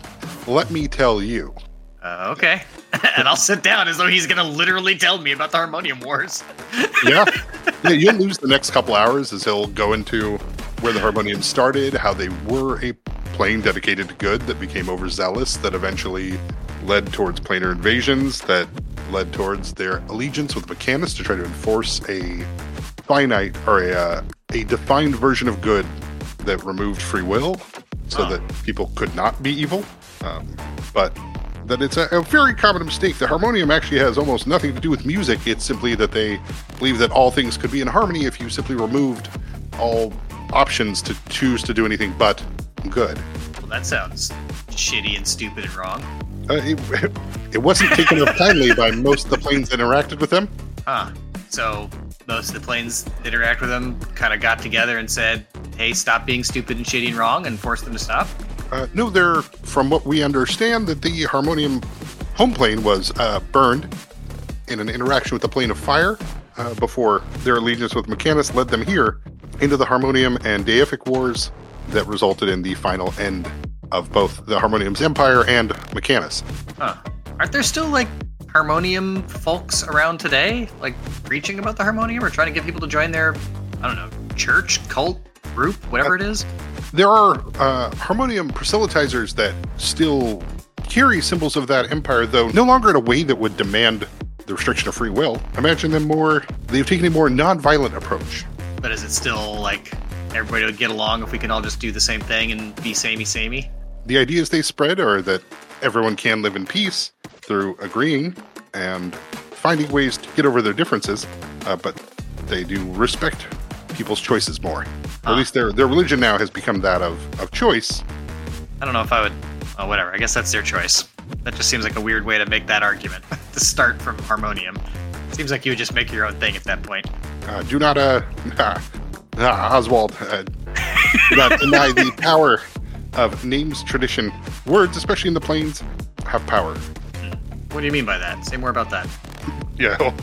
Let me tell you. Uh, okay. And I'll sit down as though he's going to literally tell me about the Harmonium Wars. Yeah. Yeah, you'll lose the next couple hours as he'll go into where the Harmonium started, how they were a plane dedicated to good that became overzealous, that eventually led towards planar invasions, that led towards their allegiance with Mechanus to try to enforce a finite or a, uh, a defined version of good that removed free will so huh. that people could not be evil. Um, but that it's a, a very common mistake. The Harmonium actually has almost nothing to do with music. It's simply that they believe that all things could be in harmony if you simply removed all options to choose to do anything but good. Well, that sounds shitty and stupid and wrong. Uh, it, it wasn't taken up kindly by most of the planes that interacted with them. Huh. So most of the planes that interact with them kind of got together and said, hey, stop being stupid and shitty and wrong, and forced them to stop? Uh, no, they're, from what we understand, that the Harmonium home plane was uh, burned in an interaction with the plane of fire uh, before their allegiance with Mechanus led them here into the Harmonium and Deific Wars that resulted in the final end of both the Harmonium's empire and Mechanus. Huh. Aren't there still, like, Harmonium folks around today? Like, preaching about the Harmonium or trying to get people to join their, I don't know, church, cult, group, whatever uh, it is? There are uh, Harmonium proselytizers that still carry symbols of that empire, though no longer in a way that would demand the restriction of free will. Imagine them more, they've taken a more non-violent approach. But is it still, like, everybody would get along if we can all just do the same thing and be samey-samey? The ideas they spread are that everyone can live in peace through agreeing and finding ways to get over their differences, uh, but they do respect people's choices more. Huh. At least their their religion now has become that of, of choice. I don't know if I would... Oh, whatever. I guess that's their choice. That just seems like a weird way to make that argument, to start from Harmonium. Seems like you would just make your own thing at that point. Uh, do not, uh... uh, uh Oswald, uh, do not deny the power of names, tradition. Words, especially in the planes, have power. Hmm. What do you mean by that? Say more about that. Yeah. Well,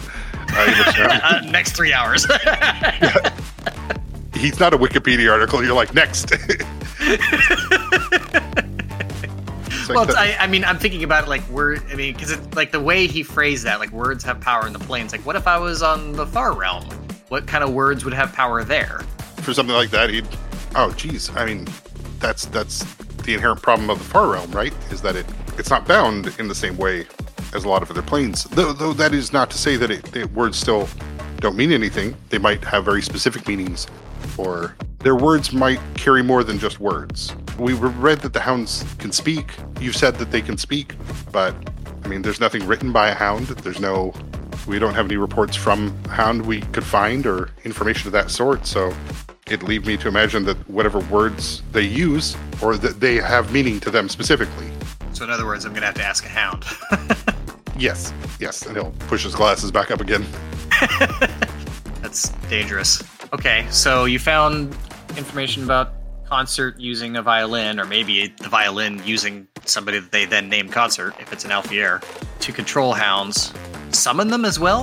uh, uh, next three hours. Yeah. He's not a Wikipedia article. You're like, next. It's like well, it's, the, I, I mean, I'm thinking about it like word. I mean, because it's like the way he phrased that, like words have power in the planes. Like, what if I was on the far realm? What kind of words would have power there? For something like that, he'd. Oh, geez. I mean, that's that's the inherent problem of the far realm, right? Is that it it's not bound in the same way as a lot of other planes. Though, though that is not to say that it, it, words still don't mean anything. They might have very specific meanings, or their words might carry more than just words. We read that the hounds can speak. You've said that they can speak, but I mean, there's nothing written by a hound. There's no. We don't have any reports from a hound we could find or information of that sort. So it leads me to imagine that whatever words they use, or that they have meaning to them specifically. So in other words, I'm going to have to ask a hound. Yes, yes, and he'll push his glasses back up again. That's dangerous. Okay, so you found information about Concert using a violin, or maybe the violin using somebody that they then name Concert, if it's an Alfier, to control hounds. Summon them as well?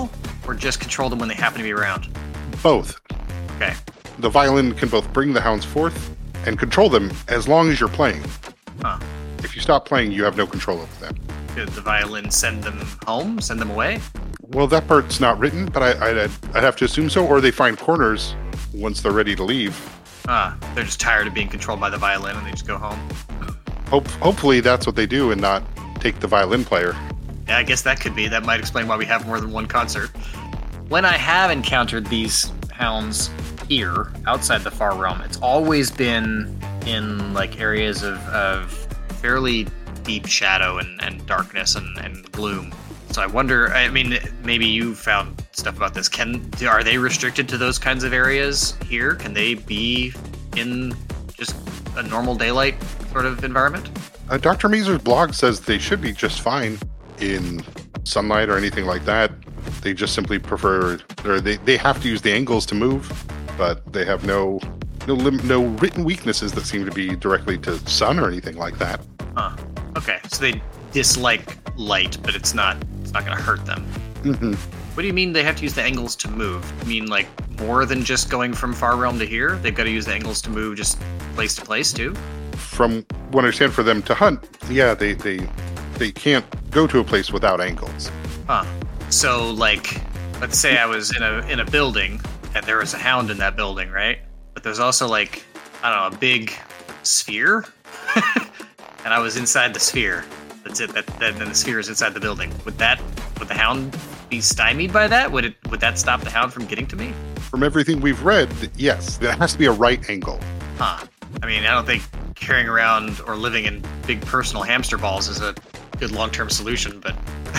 or just control them when they happen to be around? Both. Okay. The violin can both bring the hounds forth and control them as long as you're playing. Huh. If you stop playing, you have no control over them. Did the violin send them home? Send them away? Well, that part's not written, but I, I'd, I'd have to assume so, or they find corners once they're ready to leave. Ah, they're just tired of being controlled by the violin and they just go home. Hope, hopefully that's what they do and not take the violin player. Yeah, I guess that could be. That might explain why we have more than one concert. When I have encountered these hounds here, outside the Far Realm, it's always been in like areas of, of fairly deep shadow and, and darkness and, and gloom. So I wonder, I mean, maybe you found stuff about this. Can Are they restricted to those kinds of areas here? Can they be in just a normal daylight sort of environment? Uh, Doctor Mazer's blog says they should be just fine in sunlight or anything like that. They just simply prefer, or they, they have to use the angles to move, but they have no no lim- no written weaknesses that seem to be directly to sun or anything like that. Huh. Okay, so they dislike light, but it's not it's not going to hurt them. Mm-hmm. What do you mean they have to use the angles to move? You mean like more than just going from Far Realm to here? They've got to use the angles to move just place to place too? From what I understand, for them to hunt, yeah, they they they can't go to a place without angles. Huh. So like, let's say I was in a in a building and there was a hound in that building, right? But there's also like, I don't know, a big sphere, and I was inside the sphere. That's it. That then the sphere is inside the building. Would that would the hound be stymied by that? Would it would that stop the hound from getting to me? From everything we've read, yes, there has to be a right angle. Huh. I mean, I don't think carrying around or living in big personal hamster balls is a good long-term solution, but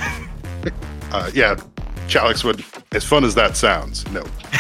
uh, yeah, Chalex would, as fun as that sounds, no.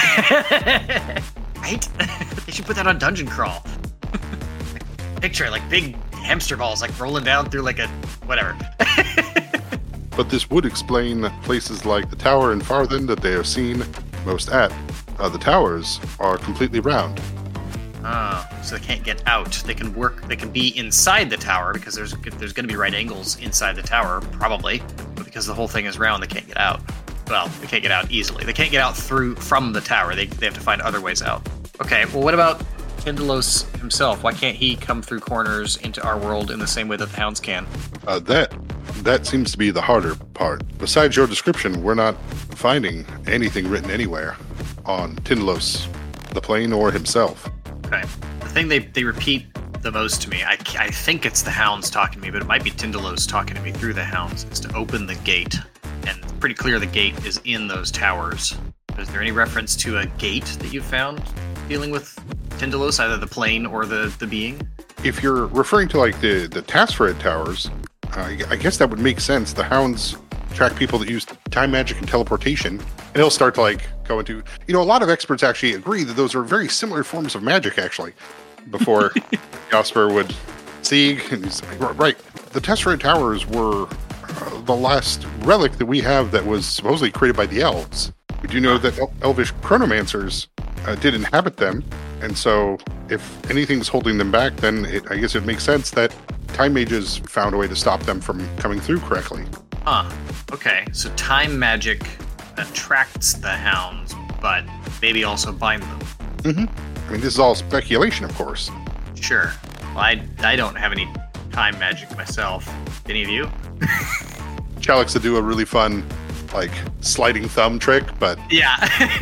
Right? They should put that on Dungeon Crawl. Picture like big hamster balls like rolling down through like a whatever. But this would explain places like the tower in Farthen that they are seen most at. Uh, the towers are completely round. Oh, so they can't get out. They can work. They can be inside the tower because there's there's going to be right angles inside the tower, probably. But because the whole thing is round, they can't get out. Well, they can't get out easily. They can't get out through from the tower. They they have to find other ways out. Okay. Well, what about Tyndalos himself? Why can't he come through corners into our world in the same way that the hounds can? Uh, that that seems to be the harder part. Besides your description, we're not finding anything written anywhere on Tyndalos, the plane, or himself. Okay. The thing they, they repeat the most to me, I, I think it's the hounds talking to me, but it might be Tyndalos talking to me through the hounds, is to open the gate. And it's pretty clear the gate is in those towers. Is there any reference to a gate that you found dealing with Tyndalos, either the plane or the, the being? If you're referring to like the, the Tasfered towers, uh, I guess that would make sense. The hounds track people that use time magic and teleportation, and it'll start to like go into, you know, a lot of experts actually agree that those are very similar forms of magic actually, before Jasper would sieg, and he's like, right, the Tasfered towers were uh, the last relic that we have that was supposedly created by the elves. We do know that El- elvish chronomancers uh, did inhabit them, and so if anything's holding them back, then it, I guess it makes sense that time mages found a way to stop them from coming through correctly. Huh. Okay, so time magic attracts the hounds, but maybe also bind them. Mm-hmm. I mean, this is all speculation, of course. Sure. Well, I, I don't have any time magic myself. Any of you? Chalex would do a really fun, like, sliding thumb trick, but Yeah.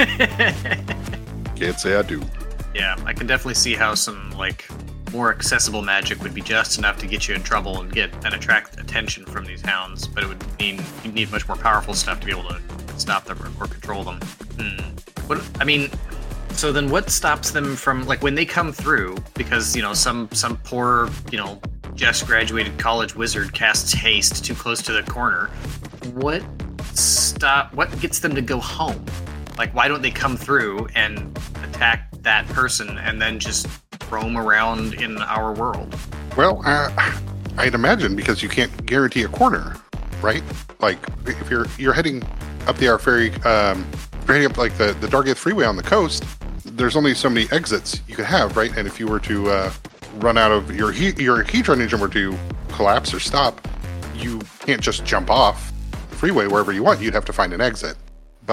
can't say I do. Yeah, I can definitely see how some, like, more accessible magic would be just enough to get you in trouble and get and attract attention from these hounds, but it would mean you'd need much more powerful stuff to be able to stop them or, or control them. Hmm. What, I mean, so then what stops them from, like, when they come through, because, you know, some some poor, you know, just graduated college wizard casts haste too close to the corner, what stop, what gets them to go home? Like, why don't they come through and attack that person and then just roam around in our world? Well, uh, I'd imagine because you can't guarantee a corner, right? Like, if you're you're heading up the Arferi, um, if you're heading up like the, the Dargath Freeway on the coast, there's only so many exits you could have, right? And if you were to uh, run out of your he- your Hedron engine were to collapse or stop, you can't just jump off the freeway wherever you want. You'd have to find an exit. But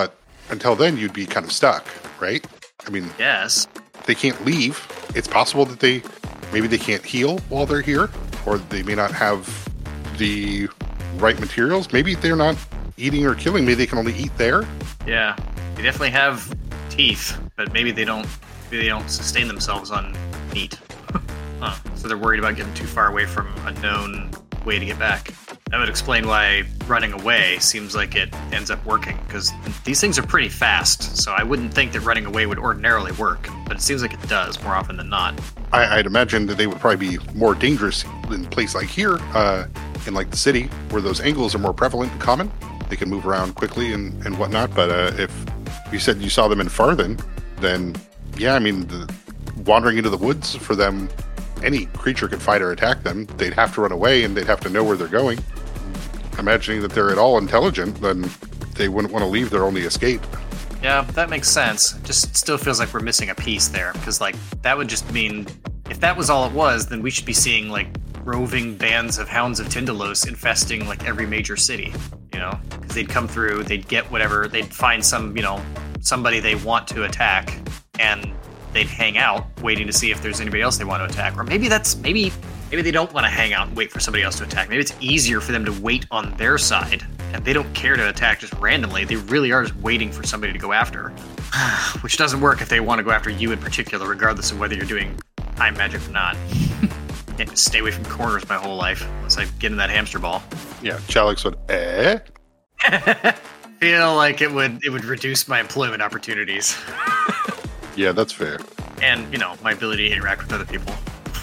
until then, you'd be kind of stuck, right? I mean, Yes. they can't leave. It's possible that they, maybe they can't heal while they're here, or they may not have the right materials. Maybe they're not eating or killing. Maybe they can only eat there. Yeah. They definitely have teeth, but maybe they don't. Maybe they don't sustain themselves on meat. Huh. So they're worried about getting too far away from a known way to get back. That would explain why running away seems like it ends up working, because these things are pretty fast, so I wouldn't think that running away would ordinarily work, but it seems like it does more often than not. I, I'd imagine that they would probably be more dangerous in a place like here, uh, in like the city, where those angles are more prevalent and common. They can move around quickly and, and whatnot, but uh, if you said you saw them in Farthen, then yeah, I mean, the, wandering into the woods for them, any creature could fight or attack them. They'd have to run away, and they'd have to know where they're going. Imagining that they're at all intelligent, then they wouldn't want to leave their only escape. Yeah, that makes sense. Just still feels like we're missing a piece there, because like that would just mean if that was all it was, then we should be seeing like roving bands of Hounds of Tindalos infesting like every major city, you know, because they'd come through, they'd get whatever, they'd find some, you know, somebody they want to attack, and they'd hang out waiting to see if there's anybody else they want to attack. Or maybe that's maybe maybe they don't want to hang out and wait for somebody else to attack. Maybe it's easier for them to wait on their side, and they don't care to attack just randomly. They really are just waiting for somebody to go after. Which doesn't work if they want to go after you in particular, regardless of whether you're doing time magic or not. Can't just stay away from corners my whole life unless I get in that hamster ball. Yeah, Chalix would, eh? Feel like it would it would reduce my employment opportunities. Yeah, that's fair. And, you know, my ability to interact with other people.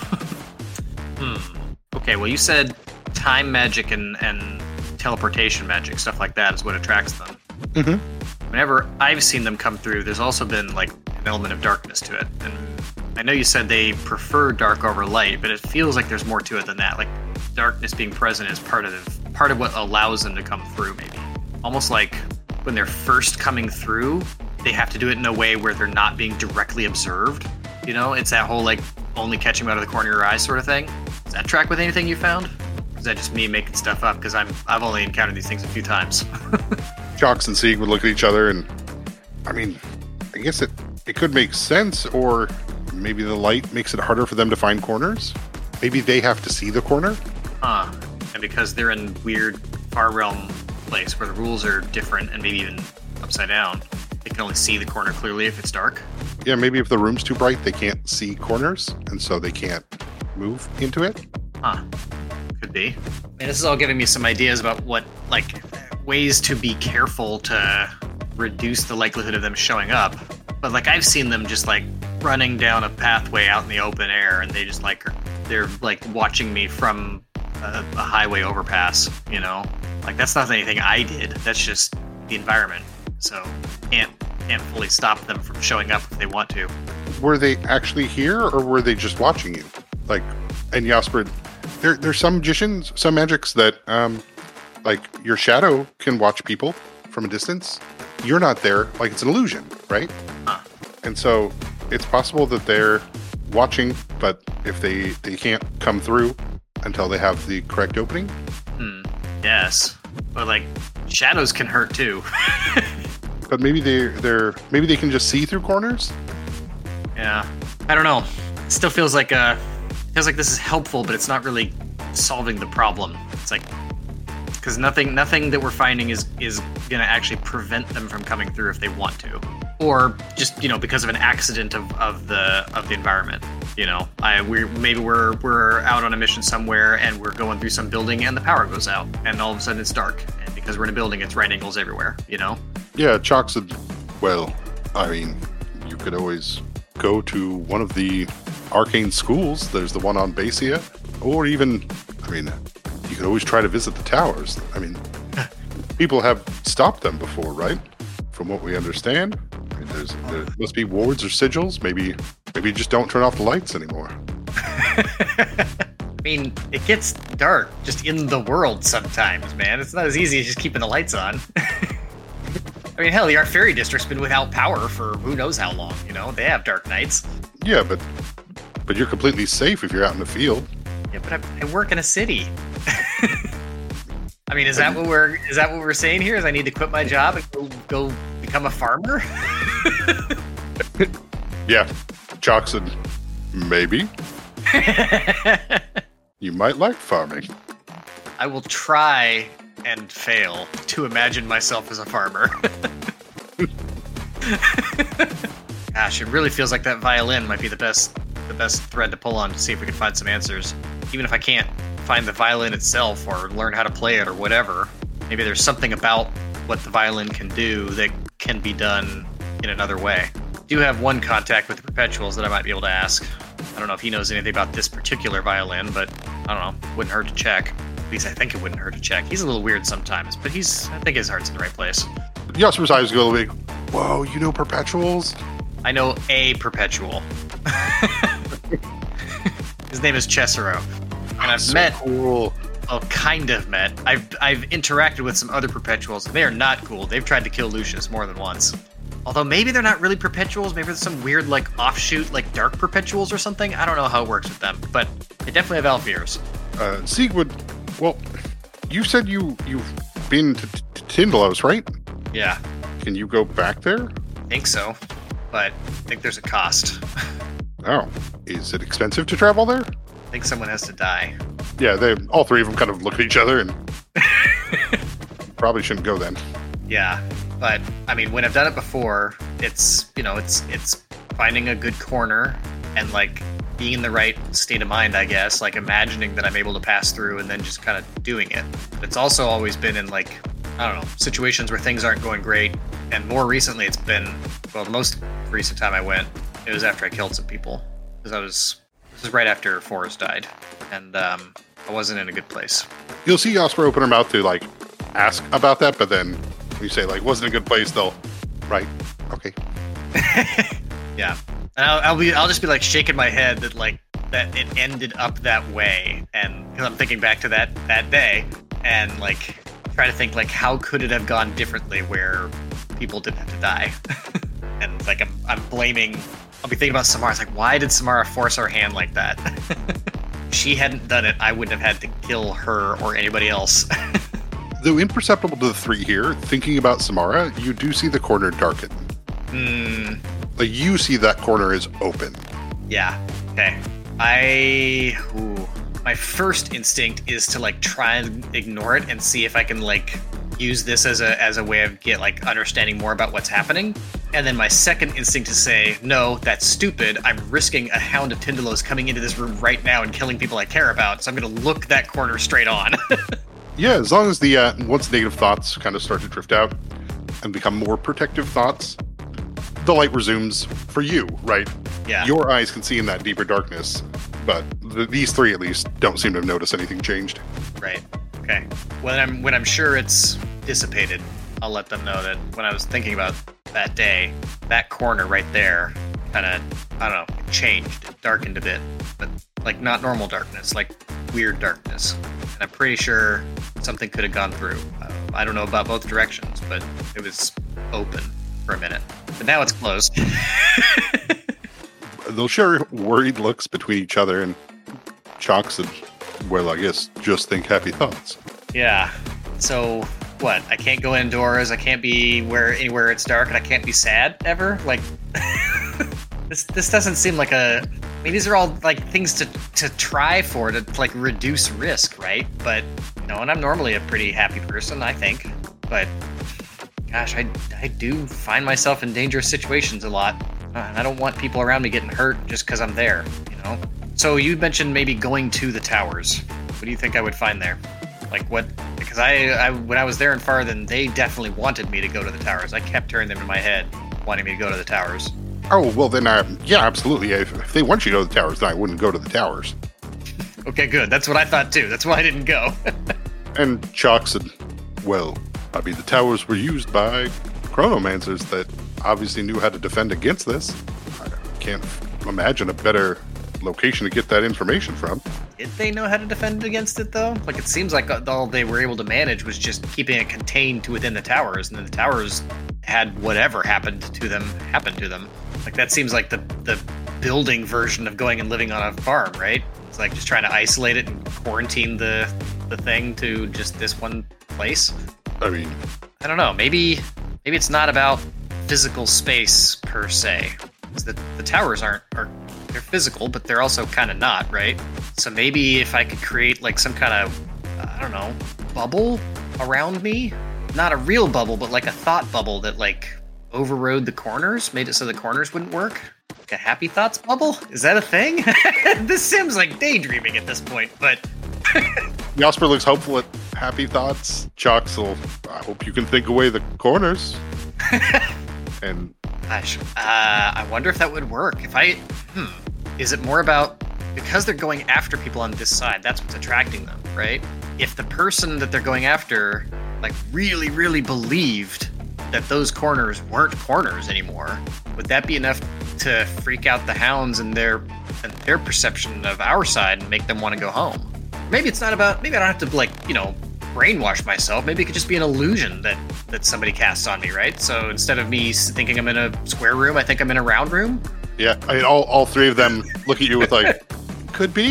hmm. Okay, well, you said time magic and, and teleportation magic, stuff like that is what attracts them. Mm-hmm. Whenever I've seen them come through, there's also been, like, an element of darkness to it. And I know you said they prefer dark over light, but it feels like there's more to it than that. Like, darkness being present is part of part of what allows them to come through, maybe. Almost like when they're first coming through, they have to do it in a way where they're not being directly observed. You know, it's that whole, like, only catching them out of the corner of your eye sort of thing. Does that track with anything you found? Or is that just me making stuff up? Because I'm I've only encountered these things a few times. Jox and Sieg would look at each other, and I mean, I guess it, it could make sense, or maybe the light makes it harder for them to find corners. Maybe they have to see the corner. Huh. And because they're in weird Far Realm place where the rules are different and maybe even upside down, they can only see the corner clearly if it's dark. Yeah, maybe if the room's too bright, they can't see corners, and so they can't move into it. Huh. Could be. I mean, this is all giving me some ideas about what, like, ways to be careful to reduce the likelihood of them showing up. But, like, I've seen them just, like, running down a pathway out in the open air, and they just, like, are, they're, like, watching me from a, a highway overpass, you know? Like, that's not anything I did. That's just the environment. So, can't, can't fully stop them from showing up if they want to. Were they actually here, or were they just watching you? Like, and Jasper, there, there's some magicians, some magics that, um, like, your shadow can watch people from a distance. You're not there, like, it's an illusion, right? Huh. And so, it's possible that they're watching, but if they, they can't come through until they have the correct opening. Hmm. Yes. But, like, shadows can hurt, too. But maybe they they're maybe they can just see through corners. Yeah, I don't know. It still feels like uh feels like this is helpful, but it's not really solving the problem. It's like because nothing nothing that we're finding is is gonna actually prevent them from coming through if they want to, or just you know because of an accident of, of the of the environment. You know, I we maybe we're we're out on a mission somewhere and we're going through some building and the power goes out and all of a sudden it's dark and because we're in a building it's right angles everywhere. You know. Yeah, Chalk said, well, I mean, you could always go to one of the arcane schools. There's the one on Basia. Or even, I mean, you could always try to visit the towers. I mean, people have stopped them before, right? From what we understand. I mean, there's, there must be wards or sigils. Maybe, maybe just don't turn off the lights anymore. I mean, it gets dark just in the world sometimes, man. It's not as easy as just keeping the lights on. I mean, hell, the Art Fairy District's been without power for who knows how long, you know? They have dark nights. Yeah, but but you're completely safe if you're out in the field. Yeah, but I, I work in a city. I mean, is that what we're is that what we're saying here? Is I need to quit my job and go, go become a farmer? Yeah, Jackson, maybe. You might like farming. I will try and fail to imagine myself as a farmer. Gosh, it really feels like that violin might be the best the best thread to pull on to see if we can find some answers. Even if I can't find the violin itself or learn how to play it or whatever, maybe there's something about what the violin can do that can be done in another way. I do have one contact with the Perpetuals that I might be able to ask. I don't know if he knows anything about this particular violin, but I don't know, wouldn't hurt to check. At least I think it wouldn't hurt to check. He's a little weird sometimes, but he's I think his heart's in the right place. Yasper's eyes go a little big. Whoa, you know Perpetuals? I know a Perpetual. His name is Chesero. And I've so met, cool. well, kind of met. I've I've interacted with some other Perpetuals. They are not cool. They've tried to kill Lucius more than once. Although maybe they're not really Perpetuals. Maybe there's some weird, like, offshoot, like, Dark Perpetuals or something. I don't know how it works with them. But they definitely have Alfiers. Uh, Siegwood, well, you said you, you've been to, to Tindalos, right? Yeah, Can you go back there? I think so. But I think there's a cost. Oh. Is it expensive to travel there? I think someone has to die. Yeah, they all three of them kind of look at each other and probably shouldn't go then. Yeah, but I mean, when I've done it before, it's, you know, it's it's finding a good corner and like being in the right state of mind, I guess, like imagining that I'm able to pass through and then just kind of doing it. But it's also always been in like, I don't know, situations where things aren't going great. And more recently, it's been, well, the most recent time I went, it was after I killed some people. Because I was, this is right after Forrest died. And um, I wasn't in a good place. You'll see Jasper open her mouth to like ask about that, but then when you say like wasn't a good place, they'll right, okay. Yeah, and I'll, I'll be, I'll just be like shaking my head that like that it ended up that way, and because I'm thinking back to that that day, and like trying to think like how could it have gone differently where people didn't have to die, and like I'm I'm blaming. I'll be thinking about Samara. It's like, why did Samara force her hand like that? If she hadn't done it, I wouldn't have had to kill her or anybody else. Though imperceptible to the three here, thinking about Samara, you do see the corner darken. Hmm. Like you see that corner is open. Yeah. Okay. I. Ooh. My first instinct is to like try and ignore it and see if I can like use this as a as a way of get like understanding more about what's happening. And then my second instinct to say, no, that's stupid. I'm risking a Hound of Tindalos coming into this room right now and killing people I care about. So I'm going to look that corner straight on. Yeah, as long as the uh, once negative thoughts kind of start to drift out and become more protective thoughts, the light resumes for you, right? Yeah. Your eyes can see in that deeper darkness, but the, these three at least don't seem to have noticed anything changed. Right. Okay. When I'm when I'm sure it's dissipated, I'll let them know that when I was thinking about that day, that corner right there kind of, I don't know, it changed, it darkened a bit, but like not normal darkness, like weird darkness. And I'm pretty sure something could have gone through. Uh, I don't know about both directions, but it was open for a minute. But now it's closed. They'll share worried looks between each other, and Chalks and, well, I guess, just think happy thoughts. Yeah. So what? I can't go indoors. I can't be where anywhere it's dark, and I can't be sad ever. Like this. This doesn't seem like a. I mean, these are all like things to to try for to like reduce risk, right? But you know, and I'm normally a pretty happy person, I think. But gosh, I I do find myself in dangerous situations a lot. Uh, I don't want people around me getting hurt just because I'm there. You know. So you mentioned maybe going to the towers. What do you think I would find there? Like what? Because I, I when I was there in Farthen, they definitely wanted me to go to the towers. I kept hearing them in my head, wanting me to go to the towers. Oh, well then, uh, yeah, absolutely. If, if they want you to go to the towers, then I wouldn't go to the towers. Okay, good. That's what I thought too. That's why I didn't go. And Chalk said, well, I mean, the towers were used by chronomancers that obviously knew how to defend against this. I can't imagine a better location to get that information from. Did they know how to defend against it, though? Like, it seems like all they were able to manage was just keeping it contained to within the towers, and then the towers had whatever happened to them happen to them. Like, that seems like the, the building version of going and living on a farm, right? It's like just trying to isolate it and quarantine the the thing to just this one place. I mean, I don't know. Maybe maybe it's not about physical space per se. The, the towers aren't are they're physical, but they're also kind of not, right? So maybe if I could create like some kind of I don't know bubble around me, not a real bubble, but like a thought bubble that like overrode the corners, made it so the corners wouldn't work. Like a happy thoughts bubble? Is that a thing? This seems like daydreaming at this point, but Jasper looks hopeful at happy thoughts. Choxel, I hope you can think away the corners. And gosh, uh, I wonder if that would work. If I, hmm, is it more about, because they're going after people on this side, that's what's attracting them, right? If the person that they're going after, like, really, really believed that those corners weren't corners anymore, would that be enough to freak out the hounds and their and their perception of our side and make them want to go home? Maybe it's not about, maybe I don't have to, like, you know, brainwash myself. Maybe it could just be an illusion that, that somebody casts on me, right? So instead of me thinking I'm in a square room, I think I'm in a round room. Yeah, I mean, all, all three of them look at you with like, could be.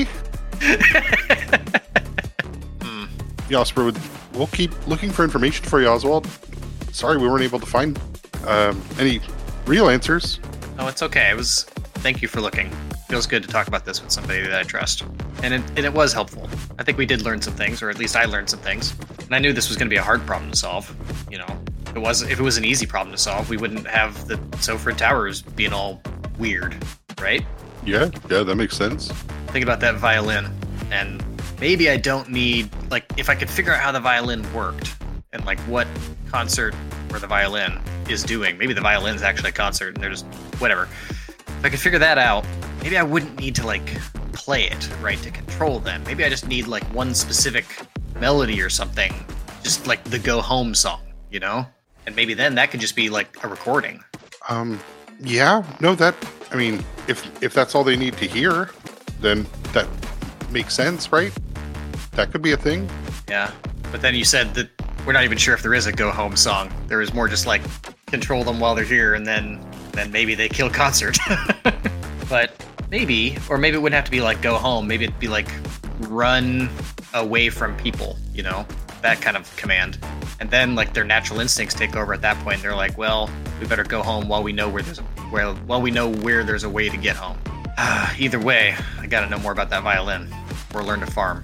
hmm. Jasper, would, we'll keep looking for information for you, Oswald. Sorry we weren't able to find um, any real answers. Oh, it's okay. It was. Thank you for looking. Feels good to talk about this with somebody that I trust. And it, and it was helpful. I think we did learn some things, or at least I learned some things. And I knew this was going to be a hard problem to solve. You know, if it was if it was an easy problem to solve, we wouldn't have the Sofrid Towers being all weird, right? Yeah, yeah, that makes sense. Think about that violin, and maybe I don't need, like, if I could figure out how the violin worked, and like what concert where the violin is doing. Maybe the violin's actually a concert, and they're just whatever. If I could figure that out, maybe I wouldn't need to like play it, right, to control them. Maybe I just need like one specific melody or something, just like the Go Home song, you know? And maybe then that could just be like a recording. Um, yeah, no, that, I mean, if if that's all they need to hear, then that makes sense, right? That could be a thing. Yeah, but then you said that we're not even sure if there is a Go Home song. There is more just like control them while they're here, and then then maybe they kill concert. But maybe, or maybe it wouldn't have to be like Go Home. Maybe it'd be like run away from people, you know, that kind of command. And then like their natural instincts take over at that point. They're like, well, we better go home while we know where there's a, where while we know where there's a way to get home. Either way, I gotta know more about that violin, or learn to farm.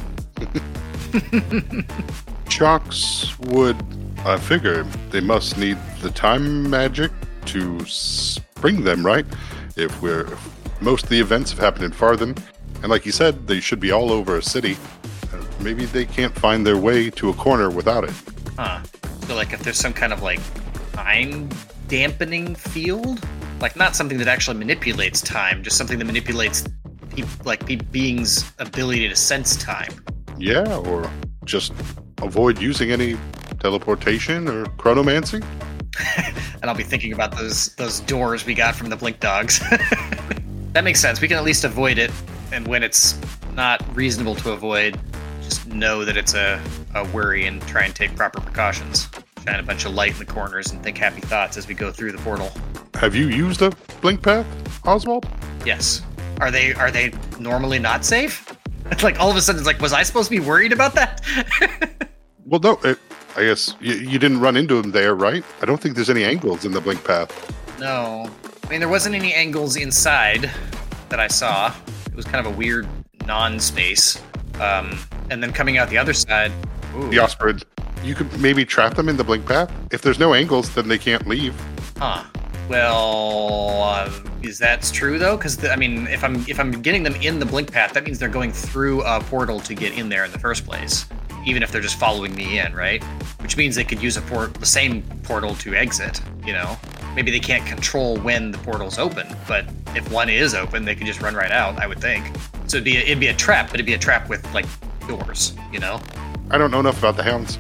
Chox would, I figure, they must need the time magic to spring them, right? If we're, if most of the events have happened in Farthen, and like you said, they should be all over a city. Uh, maybe they can't find their way to a corner without it. Huh. So like if there's some kind of like time dampening field, like not something that actually manipulates time, just something that manipulates pe- like pe- beings' ability to sense time. Yeah, or just avoid using any teleportation or chronomancy. And I'll be thinking about those those doors we got from the Blink Dogs. That makes sense. We can at least avoid it, and when it's not reasonable to avoid, just know that it's a, a worry and try and take proper precautions. Shine a bunch of light in the corners and think happy thoughts as we go through the portal. Have you used a blink path, Oswald? Yes. Are they are they normally not safe? Like all of a sudden it's like, was I supposed to be worried about that? Well, no, it, I guess you, you didn't run into him there, right? I don't think there's any angles in the blink path. No. I mean, there wasn't any angles inside that I saw. It was kind of a weird non-space. Um, and then coming out the other side... Ooh. The Osprey, you could maybe trap them in the blink path. If there's no angles, then they can't leave. Huh. Well, uh, is that true though? Because I mean, if I'm if I'm getting them in the blink path, that means they're going through a portal to get in there in the first place. Even if they're just following me in, right? Which means they could use a port, the same portal to exit. You know, maybe they can't control when the portal's open, but if one is open, they could just run right out. I would think. So it'd be a, it'd be a trap, but it'd be a trap with like doors. You know. I don't know enough about the hounds.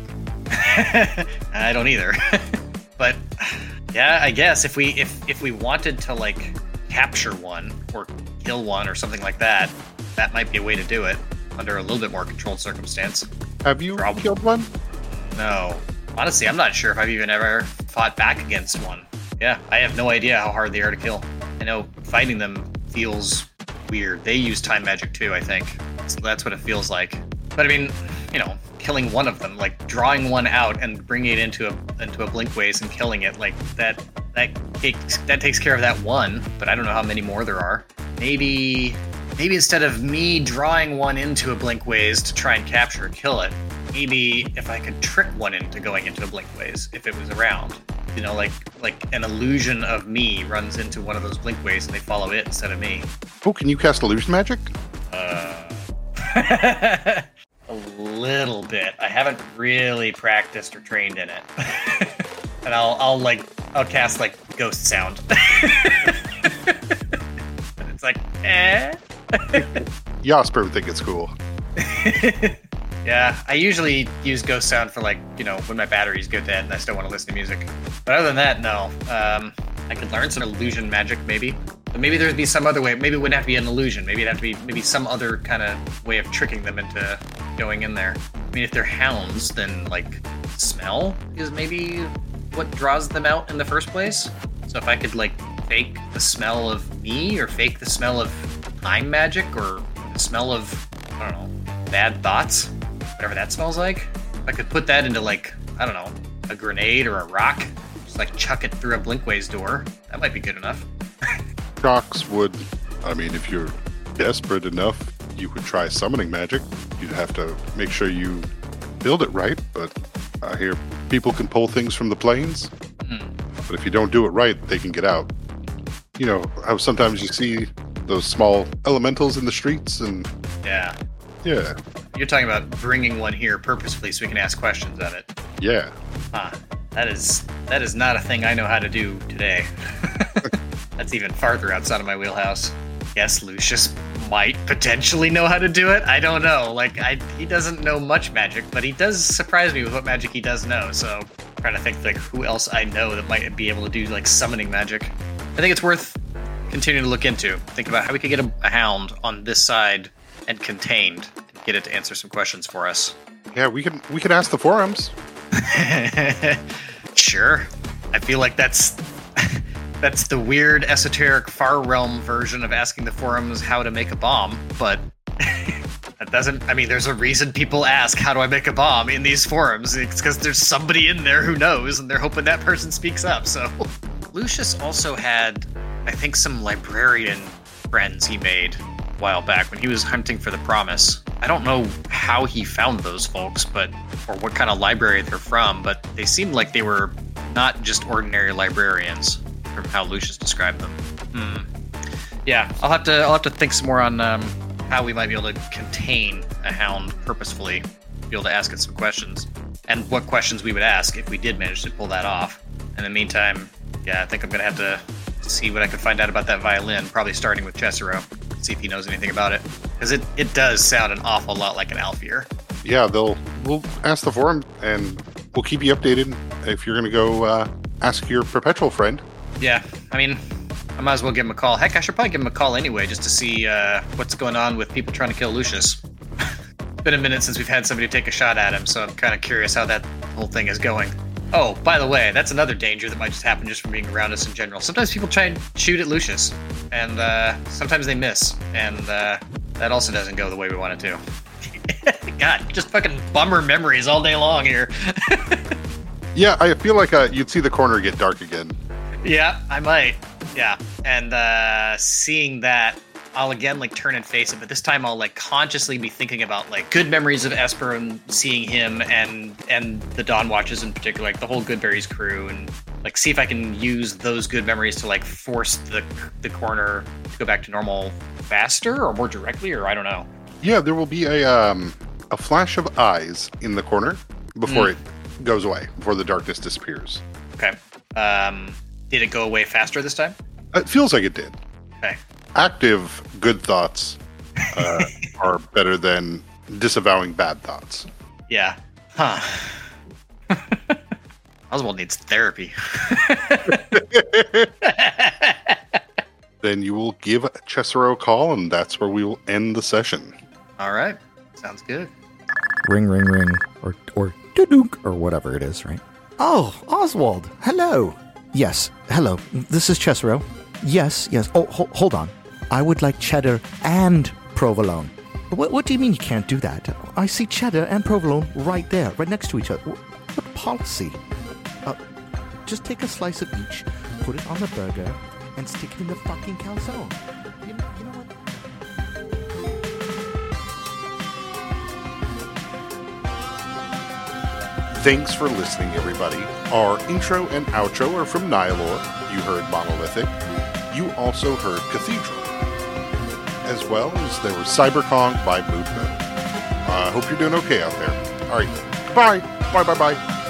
I don't either. But yeah, I guess if we if if we wanted to like capture one or kill one or something like that, that might be a way to do it under a little bit more controlled circumstance. Have you Probably. killed one? No. Honestly, I'm not sure if I've even ever fought back against one. Yeah, I have no idea how hard they are to kill. I know fighting them feels weird. They use time magic too, I think. So that's what it feels like. But I mean, you know, killing one of them, like drawing one out and bringing it into a into a blink ways and killing it, like that that takes, that takes care of that one, but I don't know how many more there are. Maybe maybe instead of me drawing one into a Blinkways to try and capture or kill it, maybe if I could trick one into going into a Blinkways, if it was around. You know, like like an illusion of me runs into one of those Blinkways and they follow it instead of me. Oh, can you cast illusion magic? Uh, a little bit. I haven't really practiced or trained in it. And I'll I'll like I'll cast like ghost sound. It's like eh. Jasper would think it's cool. Yeah, I usually use ghost sound for like, you know, when my batteries go dead and I still want to listen to music. But other than that, no. Um, I could learn some illusion magic, maybe. But maybe there'd be some other way. Maybe it wouldn't have to be an illusion. Maybe it'd have to be maybe some other kind of way of tricking them into going in there. I mean, if they're hounds, then like smell is maybe what draws them out in the first place. So if I could like fake the smell of me or fake the smell of time magic or the smell of, I don't know, bad thoughts, whatever that smells like. If I could put that into like, I don't know, a grenade or a rock, just like chuck it through a Blinkways door, that might be good enough. Shocks would, I mean, if you're desperate enough, you could try summoning magic. You'd have to make sure you build it right, but I hear people can pull things from the planes. Mm. But if you don't do it right, they can get out. You know, how sometimes you see those small elementals in the streets and... Yeah. Yeah. You're talking about bringing one here purposefully so we can ask questions of it. Yeah. Huh. That is that is not a thing I know how to do today. That's even farther outside of my wheelhouse. Yes, Lucius might potentially know how to do it. I don't know. Like, I, he doesn't know much magic, but he does surprise me with what magic he does know. So, I'm trying to think like who else I know that might be able to do like summoning magic. I think it's worth continuing to look into. Think about how we could get a, a hound on this side and contained and get it to answer some questions for us. Yeah, we can we can ask the forums. Sure. I feel like that's that's the weird, esoteric, far realm version of asking the forums how to make a bomb, but that doesn't... I mean, there's a reason people ask, how do I make a bomb in these forums? It's because there's somebody in there who knows, and they're hoping that person speaks up, so... Lucius also had, I think, some librarian friends he made a while back when he was hunting for the Promise. I don't know how he found those folks, but or what kind of library they're from, but they seemed like they were not just ordinary librarians, from how Lucius described them. Hmm. Yeah, I'll have to I'll have to think some more on um, how we might be able to contain a hound purposefully, be able to ask it some questions, and what questions we would ask if we did manage to pull that off. In the meantime, yeah, I think I'm gonna have to see what I can find out about that violin, probably starting with Chesero, see if he knows anything about it, because it, it does sound an awful lot like an Alfier. Yeah, they'll we'll ask the forum, and we'll keep you updated if you're going to go uh, ask your perpetual friend. Yeah, I mean, I might as well give him a call. Heck, I should probably give him a call anyway, just to see uh, what's going on with people trying to kill Lucius. It's been a minute since we've had somebody take a shot at him, so I'm kind of curious how that whole thing is going. Oh, by the way, that's another danger that might just happen just from being around us in general. Sometimes people try and shoot at Lucius, and uh, sometimes they miss, and uh, that also doesn't go the way we want it to. God, just fucking bummer memories all day long here. Yeah, I feel like uh, you'd see the corner get dark again. Yeah, I might. Yeah, and uh, seeing that, I'll again like turn and face it, but this time I'll like consciously be thinking about like good memories of Esper and seeing him and and the Dawn Watches in particular, like the whole Goodberry's crew, and like see if I can use those good memories to like force the the corner to go back to normal faster or more directly, or I don't know. Yeah, there will be a um, a flash of eyes in the corner before mm. it goes away, before the darkness disappears. Okay. Um, did it go away faster this time? It feels like it did. Okay. Active good thoughts uh, are better than disavowing bad thoughts. Yeah. Huh. Oswald needs therapy. Then you will give Chesero a call, and that's where we will end the session. All right. Sounds good. Ring, ring, ring, or or doo-dook, or whatever it is, right? Oh, Oswald. Hello. Yes. Hello. This is Chesero. Yes. Yes. Oh, ho- hold on. I would like cheddar and provolone. What, what do you mean you can't do that? I see cheddar and provolone right there, right next to each other. What policy? Uh, just take a slice of each. put it on the burger, and stick it in the fucking calzone. You know, you know what? Thanks for listening, everybody. Our intro and outro are from Nihilore. You heard Monolithic. You also heard Cathedral. As well as there was Cyberkong by Mood Metal. I uh, hope you're doing okay out there. All right. Bye. Bye, bye, bye.